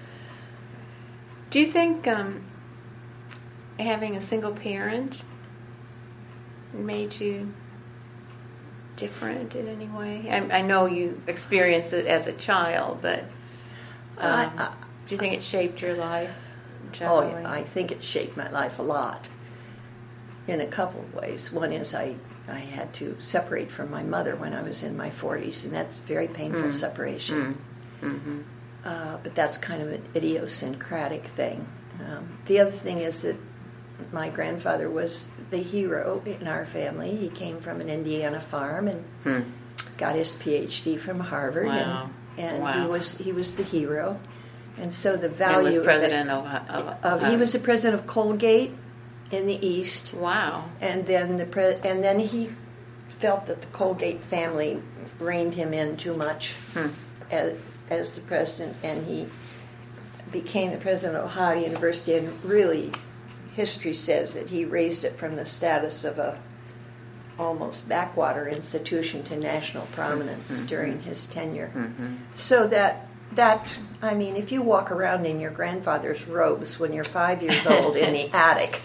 Do you think um, having a single parent made you different in any way? I, I know you experienced it as a child, but um, I- I- do you think it shaped your life Oh, generally? yeah, I think it shaped my life a lot in a couple of ways. One is I, I had to separate from my mother when I was in my forties, and that's a very painful Mm. separation. Mm. Mm-hmm. Uh, but that's kind of an idiosyncratic thing. Um, the other thing is that my grandfather was the hero in our family. He came from an Indiana farm and Hmm. got his P H D from Harvard, Wow. and, and Wow. he was he was the hero. And so the And value was that- president of, of, of, he was the president of Colgate in the East, wow. and then the pre- and then he felt that the Colgate family reined him in too much Hmm. as, as the president, and he became the president of Ohio University. And really, history says that he raised it from the status of a almost backwater institution to national prominence Mm-hmm. during his tenure. Mm-hmm. So that that I mean, if you walk around in your grandfather's robes when you're five years old in the attic,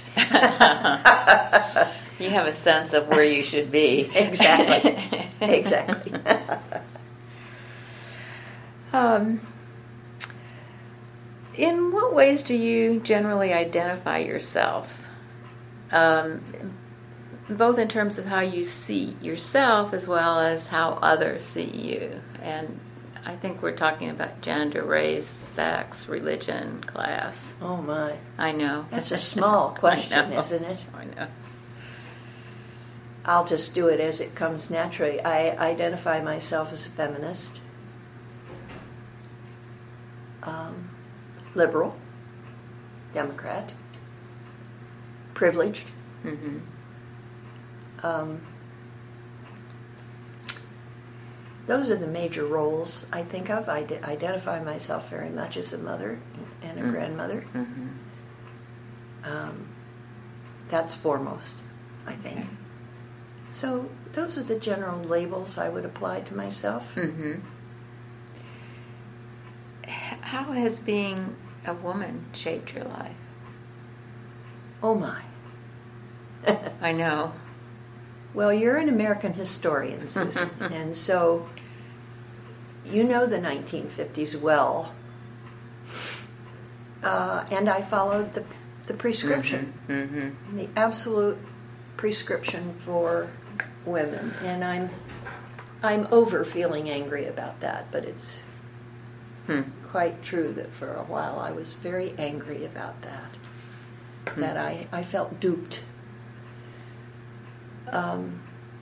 You have a sense of where you should be. exactly, exactly. Um, in what ways do you generally identify yourself? Um, both in terms of how you see yourself as well as how others see you. And I think we're talking about gender, race, sex, religion, class. Oh my, I know. that's a small question, I know. isn't it? I know. I'll just do it as it comes naturally. I identify myself as a feminist, um, liberal, Democrat, privileged. Mm-hmm. Um, those are the major roles I think of. I d- identify myself very much as a mother and a Mm. grandmother. Mm-hmm. Um, that's foremost, I think. Okay. So those are the general labels I would apply to myself. Mm-hmm. How has being a woman shaped your life? Oh my. I know. Well, you're an American historian, Susan, and so you know the nineteen fifties well. Uh, and I followed the, the prescription, Mm-hmm. the absolute prescription for women. And I'm I'm over feeling angry about that, but it's Hmm. quite true that for a while I was very angry about that, Hmm. that I, I felt duped. Um,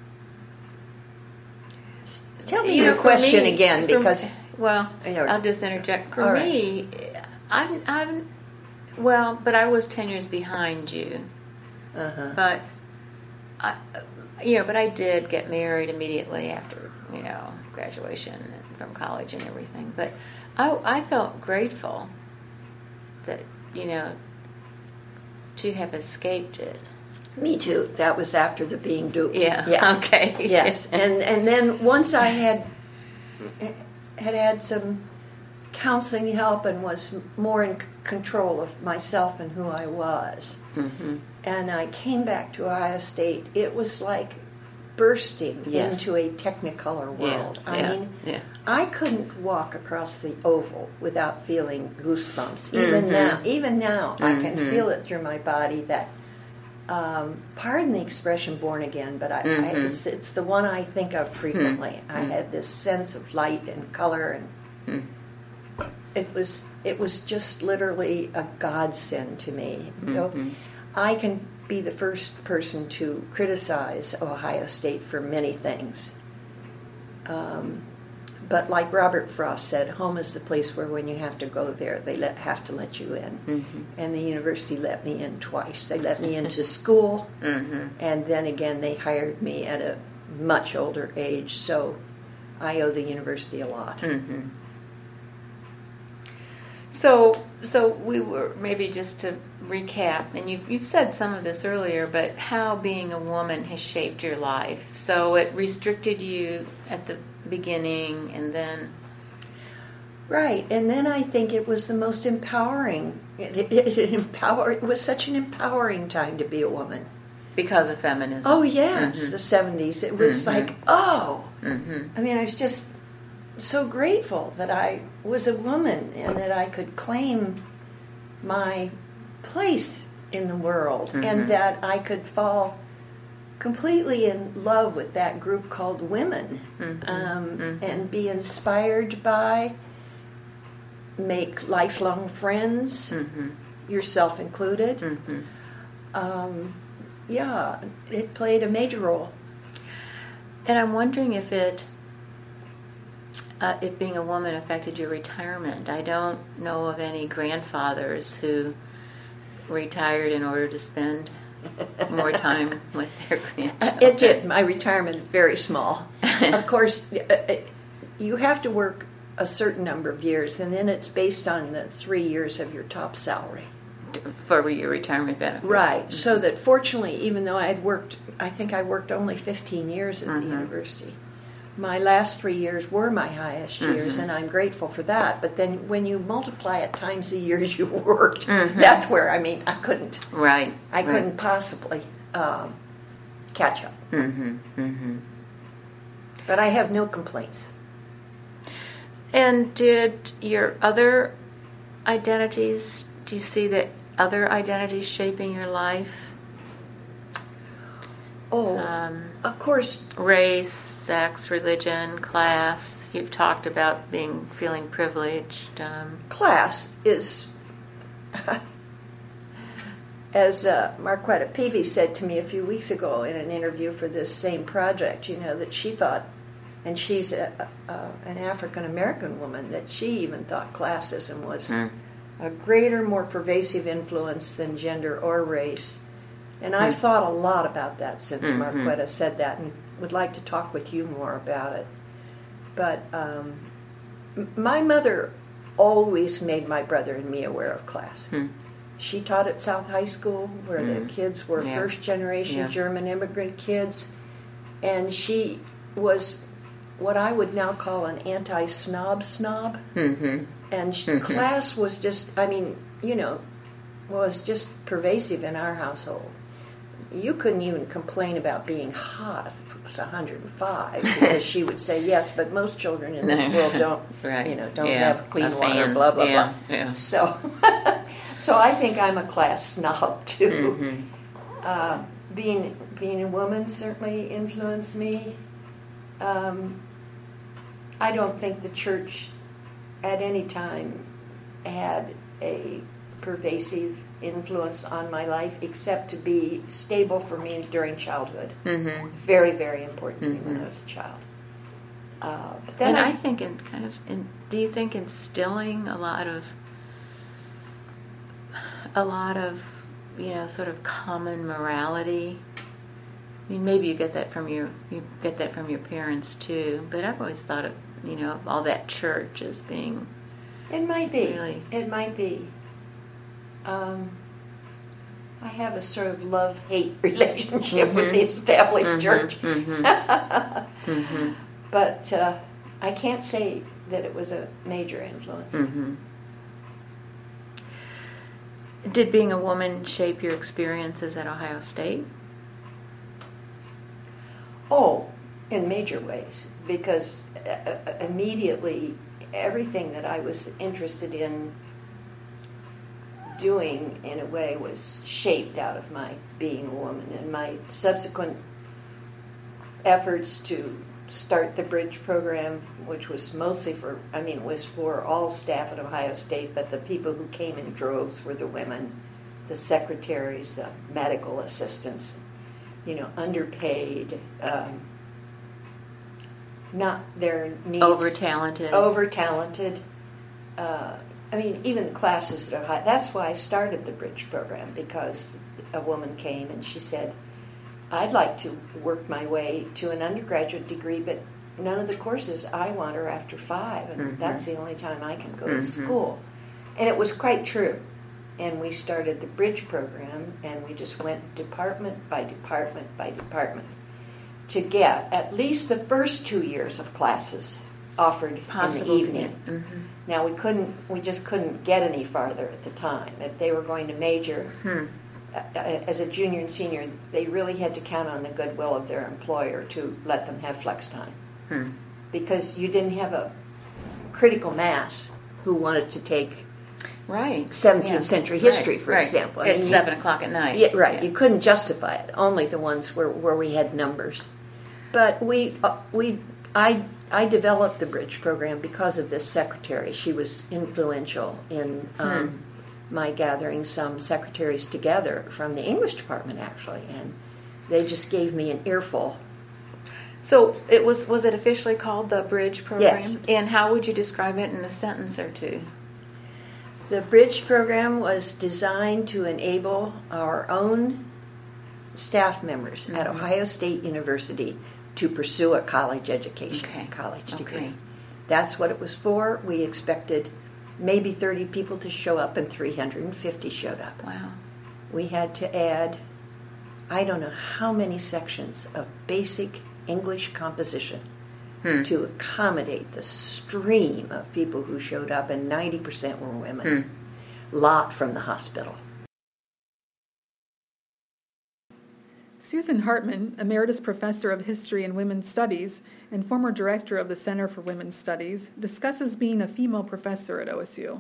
tell me You your know, for question me- again, for- because well, Yeah. I'll just interject. For All right. me, I'm, I'm, well, but I was ten years behind you. uh-huh. But, I, you know, but I did get married immediately after, you know, graduation from college and everything. But I, I felt grateful that, you know, to have escaped it. Me too. That was after the being duped. Yeah. Yeah. Okay. Yes. And and then once I had had had some counseling help and was more in c- control of myself and who I was, Mm-hmm. and I came back to Ohio State, it was like bursting Yes. into a Technicolor world. Yeah. I yeah. mean, yeah. I couldn't walk across the oval without feeling goosebumps. Even Mhm. now, even now, I can Mhm. feel it through my body. That, um, pardon the expression, born again, but I, I Mhm. it's, it's the one I think of frequently. I Mhm. had this sense of light and color, and Mm. it was it was just literally a godsend to me. So Mhm. I can be the first person to criticize Ohio State for many things. Um, but like Robert Frost said, home is the place where when you have to go there, they let, have to let you in. Mm-hmm. And the university let me in twice. They let me into school, Mm-hmm. and then again they hired me at a much older age. So I owe the university a lot. Mm-hmm. So, so we were maybe just to recap, and you, you've said some of this earlier, but how being a woman has shaped your life. So it restricted you at the beginning, and then Right, and then I think it was the most empowering. It, it, it, empower, it was such an empowering time to be a woman. because of feminism. Oh yes, Mhm. the seventies. It was Mhm. like, oh, Mm-hmm. I mean, I was just so grateful that I was a woman and that I could claim my place in the world, Mhm. and that I could fall completely in love with that group called women, Mhm. um, Mhm. and be inspired by, make lifelong friends, Mm-hmm. yourself included. Mm-hmm. Um, yeah, it played a major role. And I'm wondering if it, uh, if being a woman affected your retirement. I don't know of any grandfathers who retired in order to spend more time with their grandchildren. It did. My retirement is very small. Of course, uh, you have to work a certain number of years, and then it's based on the three years of your top salary. For your retirement benefits. Right. So that fortunately, even though I had worked, I think I worked only fifteen years at Mhm. the university. My last three years were my highest years, Mhm. and I'm grateful for that. But then when you multiply it times the years you worked, Mhm. that's where, I mean, I couldn't. Right. I right. couldn't possibly um, catch up. Mm-hmm. Mm-hmm. But I have no complaints. And did your other identities, do you see that other identities shaping your life? Oh, Um, of course, race, sex, religion, class. You've talked about being feeling privileged. Um, class is, as uh, Marquetta Peavy said to me a few weeks ago in an interview for this same project, you know, that she thought, and she's a, a, an African American woman, that she even thought classism was Mm. a greater, more pervasive influence than gender or race. And I've Mm. thought a lot about that since Mhm. Marquetta said that, and would like to talk with you more about it. But um, m- my mother always made my brother and me aware of class. Hmm. She taught at South High School, where the Mm. kids were Yeah. first generation Yeah. German immigrant kids, and she was what I would now call an anti-snob snob. Mm-hmm. And sh Mhm. class was just, I mean, you know, was just pervasive in our household. You couldn't even complain about being hot if it was one hundred five, because she would say, yes, but most children in this world don't, Right. you know, don't Yeah. have clean A water, fan. blah, blah, Yeah. blah. Yeah. So, so I think I'm a class snob, too. Mhm. Uh, being, being a woman certainly influenced me. Um, I don't think the church at any time had a pervasive influence on my life, except to be stable for me during childhood. Mm-hmm. Very, very important to me when Mhm. I was a child. Uh, but then And I, I think in kind of, in, do you think instilling a lot of, a lot of, you know, sort of common morality? I mean, maybe you get that from your, you get that from your parents too. But I've always thought of, you know, all that church as being it might be. Really? It might be. Um, I have a sort of love-hate relationship with the established Mhm. church. Mhm. Mhm. But uh, I can't say that it was a major influence. Mhm. Did being a woman shape your experiences at Ohio State? Oh, in major ways, because uh, immediately everything that I was interested in doing, in a way, was shaped out of my being a woman, and my subsequent efforts to start the Bridge program, which was mostly for, I mean, it was for all staff at Ohio State, but the people who came in droves were the women, the secretaries, the medical assistants, you know, underpaid, um, not their needs. Over talented. Over talented. Uh, I mean, even the classes that are high. That's why I started the Bridge program, because a woman came and she said, I'd like to work my way to an undergraduate degree, but none of the courses I want are after five, and Mhm. that's the only time I can go to Mhm. school. And it was quite true. And we started the Bridge program, and we just went department by department by department to get at least the first two years of classes offered Possible in the to evening. get. Mhm. Now, we couldn't, we just couldn't get any farther at the time. If they were going to major, Hmm. uh, as a junior and senior, they really had to count on the goodwill of their employer to let them have flex time. Hmm. Because you didn't have a critical mass who wanted to take Right. seventeenth Yeah. century history, Right, for right. example. I At mean, you- seven o'clock at night. Yeah, right. Yeah. You couldn't justify it. Only the ones where, where we had numbers. But we, uh, we, I, I developed the Bridge program because of this secretary. She was influential in um, Hmm. my gathering some secretaries together from the English department, actually, and they just gave me an earful. So it was was it officially called the Bridge program? Yes. And how would you describe it in a sentence or two? The Bridge program was designed to enable our own staff members at Mhm. Ohio State University to pursue a college education, Okay. college degree. Okay. That's what it was for. We expected maybe thirty people to show up, and three hundred fifty showed up. Wow. We had to add, I don't know how many sections of basic English composition Hmm. to accommodate the stream of people who showed up, and ninety percent were women. Hmm. Lot from the hospital. Susan Hartman, Emeritus Professor of History and Women's Studies and former Director of the Center for Women's Studies, discusses being a female professor at O S U.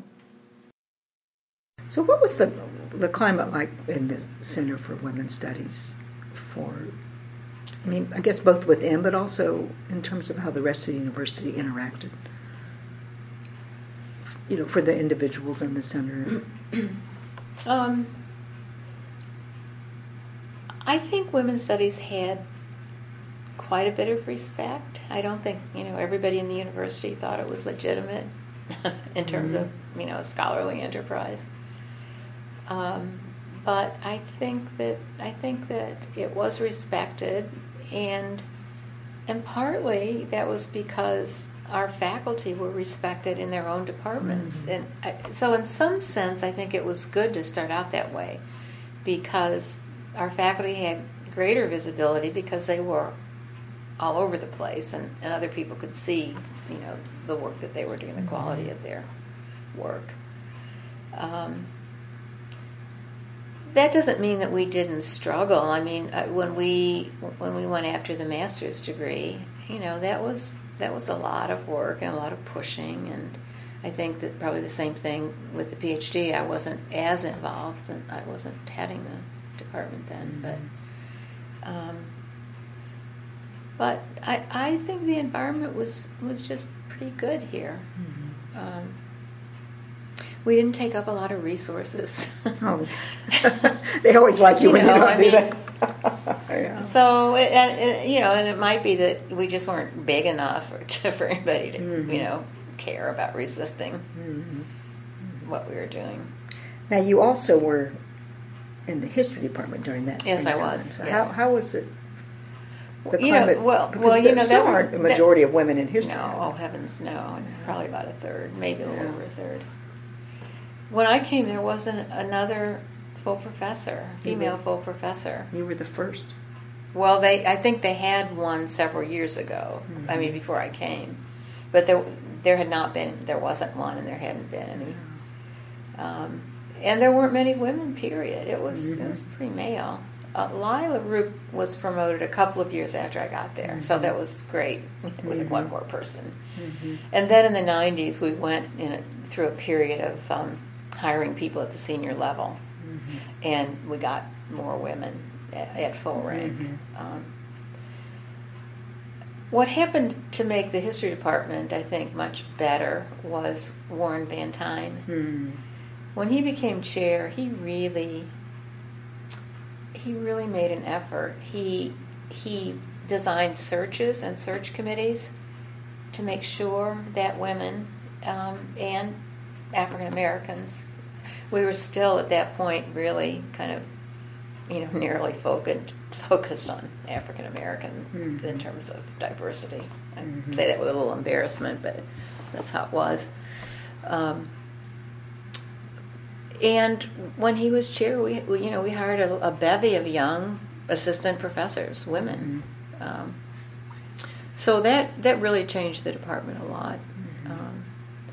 So what was the the climate like in the Center for Women's Studies for, I mean, I guess both within, but also in terms of how the rest of the university interacted? You know, for the individuals in the center. Um, I think women's studies had quite a bit of respect. I don't think, you know, everybody in the university thought it was legitimate in terms Mhm. of, you know, a scholarly enterprise. Um, but I think that I think that it was respected, and and partly that was because our faculty were respected in their own departments. And I, so in some sense, I think it was good to start out that way, because our faculty had greater visibility because they were all over the place, and, and other people could see, you know, the work that they were doing, the quality of their work. Um, that doesn't mean that we didn't struggle. I mean, uh, when we when we went after the master's degree, you know, that was that was a lot of work and a lot of pushing, and I think that probably the same thing with the PhD. I wasn't as involved, and I wasn't heading the department then, but um, but I I think the environment was was just pretty good here. Mm-hmm. Um, we didn't take up a lot of resources. Oh, they always like you, You when know, you don't I do mean- that. Yeah. So, it, and, it, you know, and it might be that we just weren't big enough for, to, for anybody to, Mhm. you know, care about resisting Mhm. what we were doing. Now, you also were in the history department during that Yes, same I time. was, So yes. how, how was it? The You know, climate, well- because well, you there know, that still was- aren't a majority of women in history. No, oh heavens, no. It's probably about a third, maybe a little Yeah. over a third. When I came, there wasn't another full professor, female full professor. You were the first. Well, they I think they had one several years ago. Mm-hmm. I mean, before I came, but there there had not been there wasn't one, and there hadn't been any. Um, and there weren't many women. Period. It was mm-hmm. it was pretty male. Uh, Lila Roop was promoted a couple of years after I got there, mm-hmm. so that was great. Mm-hmm. We had one more person, mm-hmm. and then in the nineties we went in a, through a period of um, hiring people at the senior level, mm-hmm. and we got more women at, at full rank. Mm-hmm. Um, what happened to make the history department, I think, much better was Warren Van Tyne. Mm-hmm. When he became chair, he really. He really made an effort. He he designed searches and search committees to make sure that women um, and African Americans, we were still at that point really kind of, you know, narrowly focused focused on African American mm-hmm. in terms of diversity. I mm-hmm. say that with a little embarrassment, but that's how it was. Um, And when he was chair, we, we you know we hired a, a bevy of young assistant professors, women. Mm-hmm. Um, so that that really changed the department a lot. Mm-hmm. Um,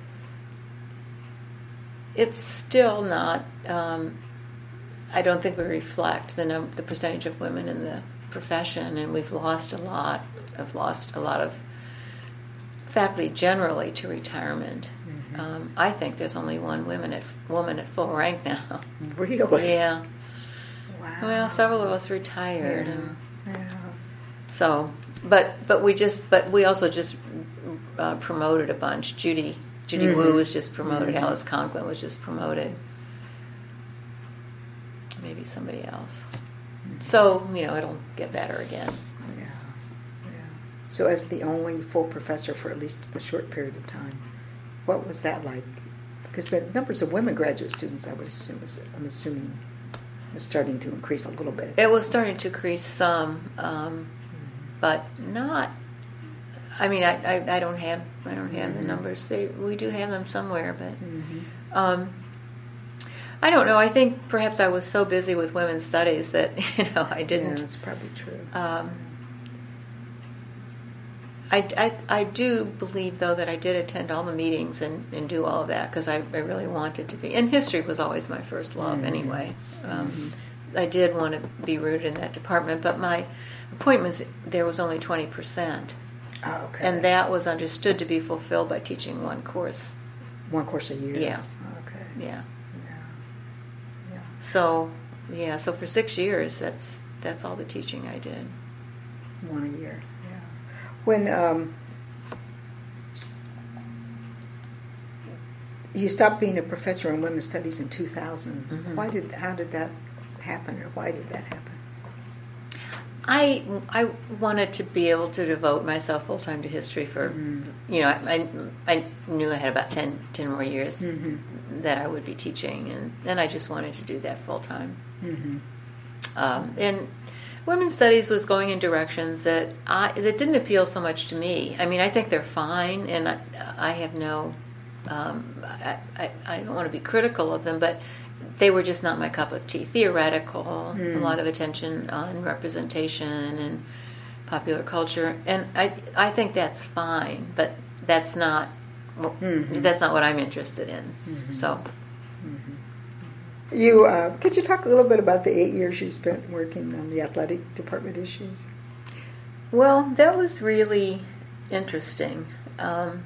it's still not. Um, I don't think we reflect the num- the percentage of women in the profession, and we've lost a lot. Have lost a lot of faculty generally to retirement. Um, I think there's only one woman at woman at full rank now. Really? Yeah. Wow. Well, several of us retired, Yeah. and Yeah. so, but but we just but we also just uh, promoted a bunch. Judy Judy Mhm. Wu was just promoted. Mhm. Alice Conklin was just promoted. Maybe somebody else. So you know it'll get better again. Yeah. Yeah. So, as the only full professor for at least a short period of time, what was that like? Because the numbers of women graduate students, I would assume, is, I'm assuming, was starting to increase a little bit. It was starting to increase some, um, but not. I mean, I, I, I don't have I don't have mm-hmm. the numbers. They we do have them somewhere, but Mm-hmm. um, I don't know. I think perhaps I was so busy with women's studies that you know I Yeah, didn't. that's probably true. Um, I, I, I do believe, though, that I did attend all the meetings and, and do all of that because I, I really wanted to be. And history was always my first love Mm-hmm. anyway. Um, I did want to be rooted in that department, but my appointments, there was only twenty percent. Oh, okay. And that was understood to be fulfilled by teaching one course. One course a year? Yeah. Okay. Yeah. Yeah. Yeah. So, yeah, so for six years, that's that's all the teaching I did. One a year. Yeah. When um, you stopped being a professor in women's studies in two thousand, Mhm. why did how did that happen, or why did that happen? I, I wanted to be able to devote myself full time to history for, Mhm. you know, I, I knew I had about ten, ten more years Mhm. that I would be teaching, and then I just wanted to do that full time. Mm-hmm. Um, and women's studies was going in directions that I that didn't appeal so much to me. I mean, I think they're fine, and I, I have no, um, I, I, I don't want to be critical of them, but they were just not my cup of tea. Theoretical, Mm. a lot of attention on representation and popular culture, and I I think that's fine, but that's not Mhm. that's not what I'm interested in. Mhm. So. You uh, could you talk a little bit about the eight years you spent working on the athletic department issues? Well, that was really interesting. Um,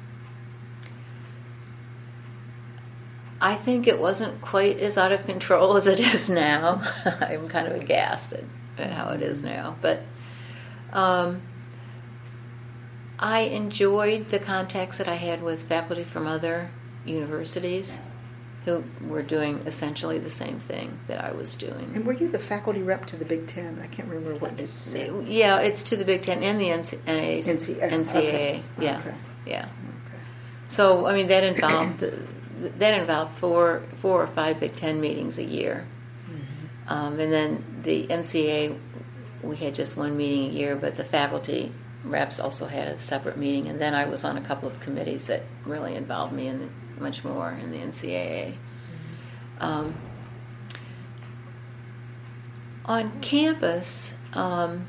I think it wasn't quite as out of control as it is now. I'm kind of aghast at, at how it is now. But um, I enjoyed the contacts that I had with faculty from other universities who were doing essentially the same thing that I was doing. And were you the faculty rep to the Big Ten? I can't remember what you said. Yeah, it's to the Big Ten and the N C A A. N C A A. N C A A. Okay. Yeah, Okay. yeah. Okay. So I mean that involved that involved four four or five Big Ten meetings a year, Mm-hmm. um, and then the N C A A we had just one meeting a year, but the faculty reps also had a separate meeting, and then I was on a couple of committees that really involved me in much more in the N C A A. Um, on campus, um,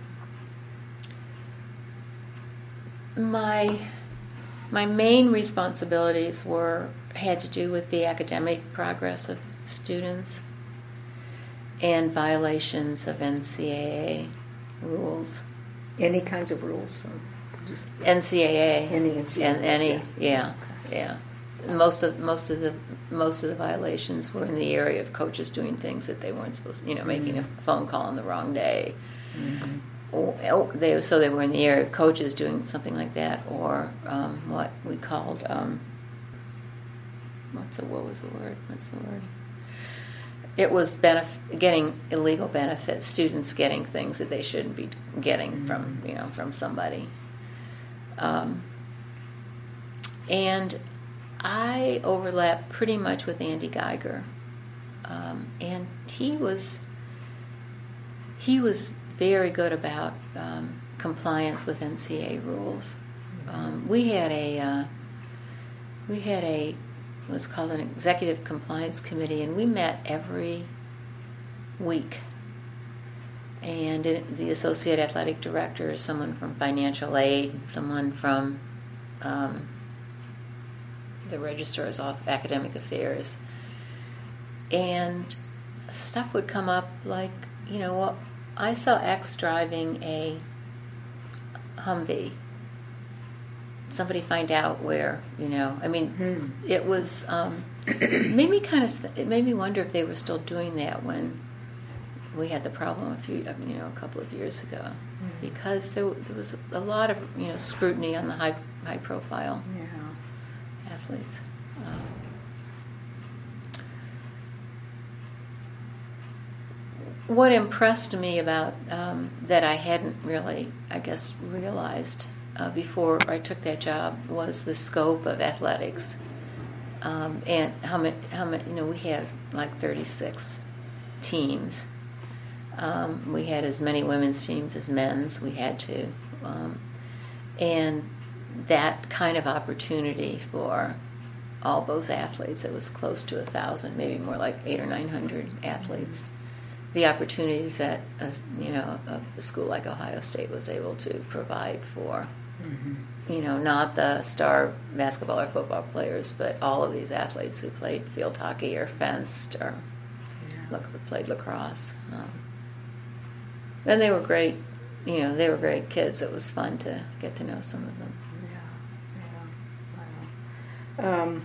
my my main responsibilities were had to do with the academic progress of students and violations of N C A A rules. Any kinds of rules? Or just N C A A. Any N C A A. And any, yeah. yeah, yeah. Most of most of the most of the violations were in the area of coaches doing things that they weren't supposed to, you know, making a phone call on the wrong day. Mm-hmm. Or, or they so they were in the area of coaches doing something like that, or um, what we called um, what's the what was the word? What's the word? It was benef- getting illegal benefits, students getting things that they shouldn't be getting mm-hmm. from you know from somebody. Um, and I overlapped pretty much with Andy Geiger, um, and he was he was very good about um, compliance with N C A A rules. Um, we had a uh, we had a what's called an executive compliance committee, and we met every week. And it, the associate athletic director is someone from financial aid, someone from um, the registrar's of academic affairs, and stuff would come up like, you know, what I saw X driving a Humvee. Somebody find out where, you know. I mean, hmm. it was um, it made me kind of. Th- it made me wonder if they were still doing that when we had the problem a few, you know, a couple of years ago, hmm. because there, there was a lot of, you know, scrutiny on the high high profile yeah. athletes. Um, What impressed me about um, that I hadn't really, I guess, realized uh, before I took that job was the scope of athletics, um, and how many, how many, you know, we had like thirty-six teams. Um, we had as many women's teams as men's. We had to, um, and that kind of opportunity for all those athletes. It was close to a thousand, maybe more like eight or nine hundred athletes. The opportunities that a, you know a, a school like Ohio State was able to provide for, mm-hmm. you know, not the star basketball or football players, but all of these athletes who played field hockey or fenced or yeah. look, played lacrosse, um, and they were great. You know, they were great kids. It was fun to get to know some of them. Yeah, yeah, wow. Um,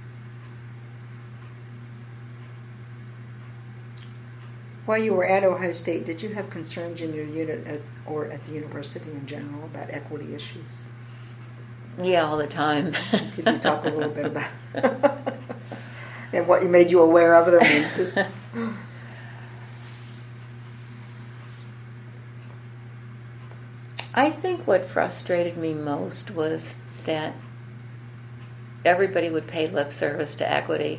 While you were at Ohio State, did you have concerns in your unit at, or at the university in general about equity issues? Yeah, all the time. Could you talk a little bit about and what made you aware of them? And just... I think what frustrated me most was that everybody would pay lip service to equity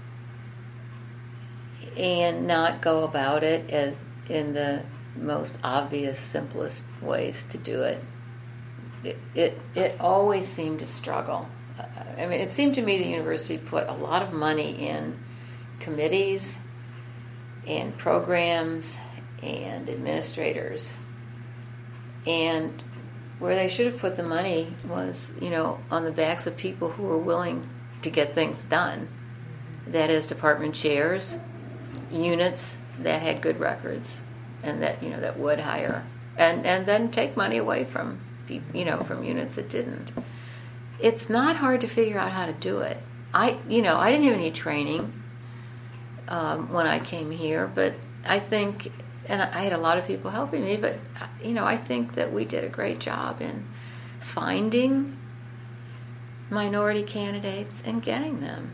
and not go about it as in the most obvious, simplest ways to do it. It it, it always seemed to struggle. I mean, it seemed to me the university put a lot of money in committees and programs and administrators, and where they should have put the money was, you know, on the backs of people who were willing to get things done. That is, department chairs, units that had good records, and that you know that would hire, and and then take money away from you know from units that didn't. It's not hard to figure out how to do it. I you know I didn't have any training um, when I came here, but I think, and I had a lot of people helping me, but you know I think that we did a great job in finding minority candidates and getting them.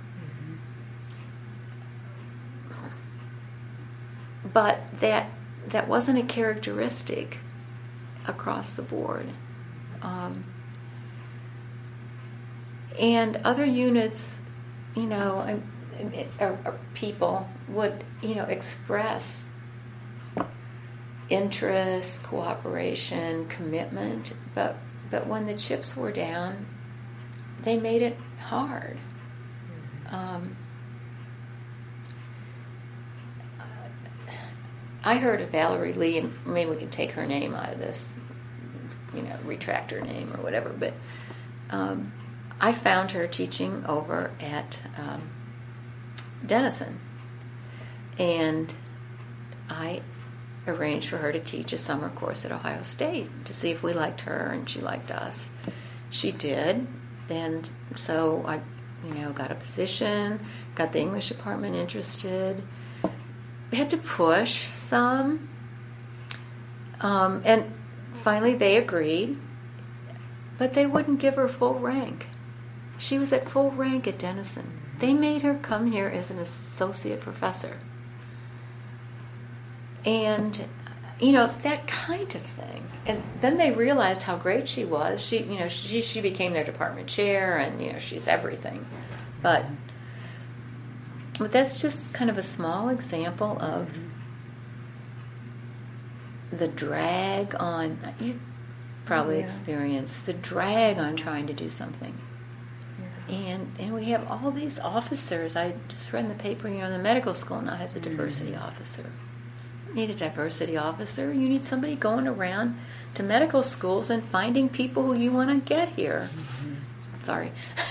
But that that wasn't a characteristic across the board. Um, and other units, you know, or, or people would, you know, express interest, cooperation, commitment, but but when the chips were down, they made it hard. Um, I heard of Valerie Lee, and maybe we can take her name out of this, you know, retract her name or whatever, but um, I found her teaching over at um, Denison. And I arranged for her to teach a summer course at Ohio State to see if we liked her and she liked us. She did, and so I, you know, got a position, got the English department interested. We had to push some, um, and finally they agreed, but they wouldn't give her full rank. She was at full rank at Denison. They made her come here as an associate professor. And, you know, that kind of thing. And then they realized how great she was. She, you know, she she became their department chair, and, you know, she's everything. But, but that's just kind of a small example of the drag on, you've probably Yeah. experienced the drag on trying to do something. Yeah. And and we have all these officers. I just read in the paper, you know, the medical school now has a diversity mm-hmm. officer. You need a diversity officer. You need somebody going around to medical schools and finding people who you want to get here. Mm-hmm. Sorry.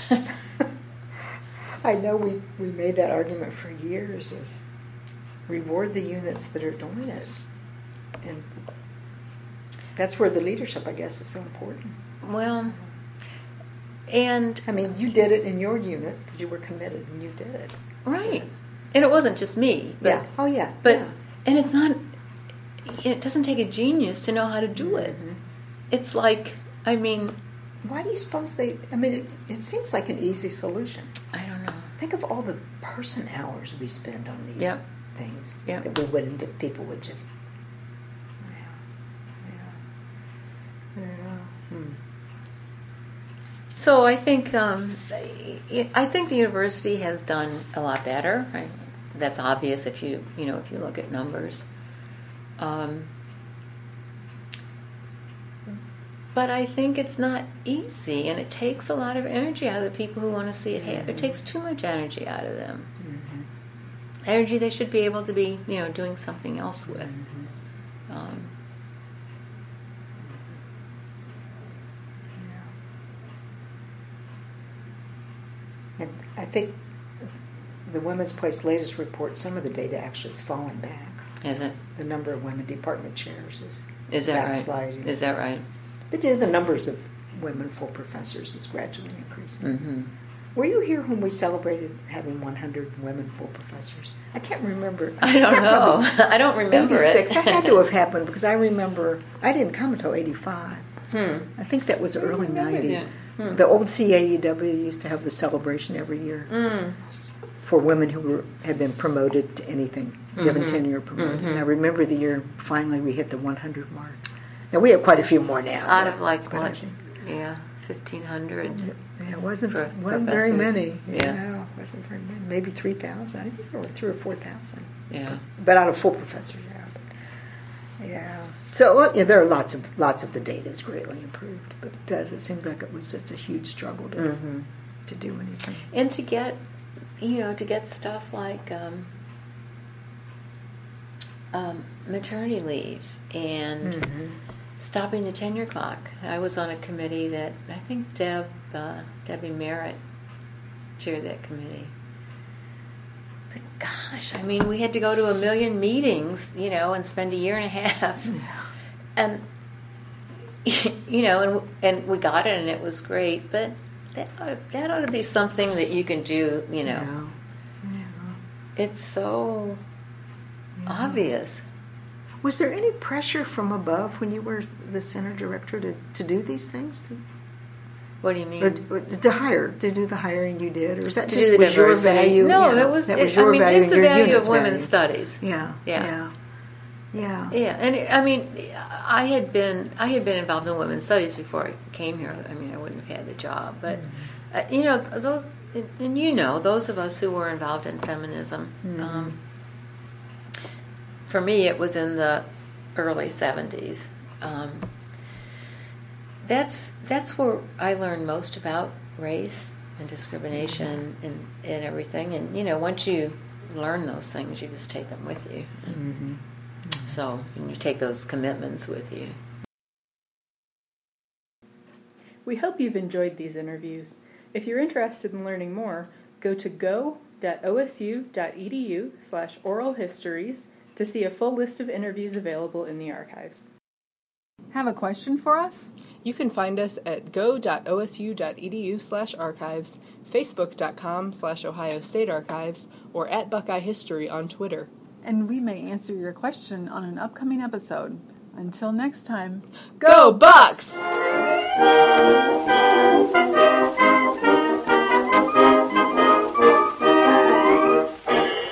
I know we, we made that argument for years, is reward the units that are doing it. And that's where the leadership, I guess, is so important. Well, and... I mean, you did it in your unit because you were committed and you did it. Right. And it wasn't just me. But, yeah. Oh, yeah. But... Yeah. And it's not, it doesn't take a genius to know how to do it. Mm-hmm. It's like, I mean... Why do you suppose they, I mean, it, it seems like an easy solution. I don't know. Think of all the person hours we spend on these yep. things. Yep. That we wouldn't, if people would just, yeah, yeah, yeah. Hmm. So I think, um, I think the university has done a lot better. I, That's obvious if you you know if you look at numbers, um, but I think it's not easy, and it takes a lot of energy out of the people who want to see it happen. Mm-hmm. It takes too much energy out of them. Mm-hmm. Energy they should be able to be you know doing something else with. Mm-hmm. Um, and I think the Women's Place latest report, some of the data actually is falling back. Is it? The number of women department chairs is Is that backsliding. right? Is that right? But you know, the numbers of women full professors is gradually increasing. Mm-hmm. Were you here when we celebrated having one hundred women full professors? I can't remember. I don't know. I don't remember eighty-six. it. That had to have happened because I remember I didn't come until eighty-five. Hmm. I think that was early nineties. Hmm. The old C A E W used to have the celebration every year. Mm. For women who were, had been promoted to anything, mm-hmm. given tenure promoted. Mm-hmm. And I remember the year finally we hit the one hundred mark. Now we have quite a few more now. Out of like what? Yeah, fifteen hundred. Yeah, it wasn't, Pro- wasn't very many. Yeah. No, it wasn't very many. Maybe three thousand. I think there were three or four thousand. Yeah. But out of full professors, yeah. But, yeah. So well, yeah, there are lots of lots of the data is greatly improved, but it does. It seems like it was just a huge struggle to mm-hmm. to do anything. And to get. You know, to get stuff like um, um, maternity leave and mm-hmm. stopping the tenure clock. I was on a committee that I think Deb, uh, Debbie Merritt chaired that committee. But gosh, I mean, we had to go to a million meetings, you know, and spend a year and a half, yeah. and you know, and and we got it, and it was great, but. That ought, to, that ought to be something that you can do, you know. Yeah. Yeah. It's so yeah. obvious. Was there any pressure from above when you were the center director to, to do these things? To, what do you mean? Or, to hire, to do the hiring you did? Or is that to just do the was your value? No, yeah, that was, that it, was your I mean, value it's the your value of women's value. studies. Yeah. Yeah. Yeah. Yeah. Yeah. And I mean, I had been I had been involved in women's studies before I came here. I mean, I wouldn't have had the job, but mm-hmm. uh, you know, those and you know, those of us who were involved in feminism. Mm-hmm. Um, for me, it was in the early seventies. Um, that's that's where I learned most about race and discrimination mm-hmm. and, and everything. And you know, once you learn those things, you just take them with you. Mm-hmm. So you take those commitments with you. We hope you've enjoyed these interviews. If you're interested in learning more, go to go.osu.edu slash oral histories to see a full list of interviews available in the archives. Have a question for us? You can find us at go.osu.edu slash archives, facebook.com slash Ohio State Archives, or at Buckeye History on Twitter. And we may answer your question on an upcoming episode. Until next time, Go Bucks!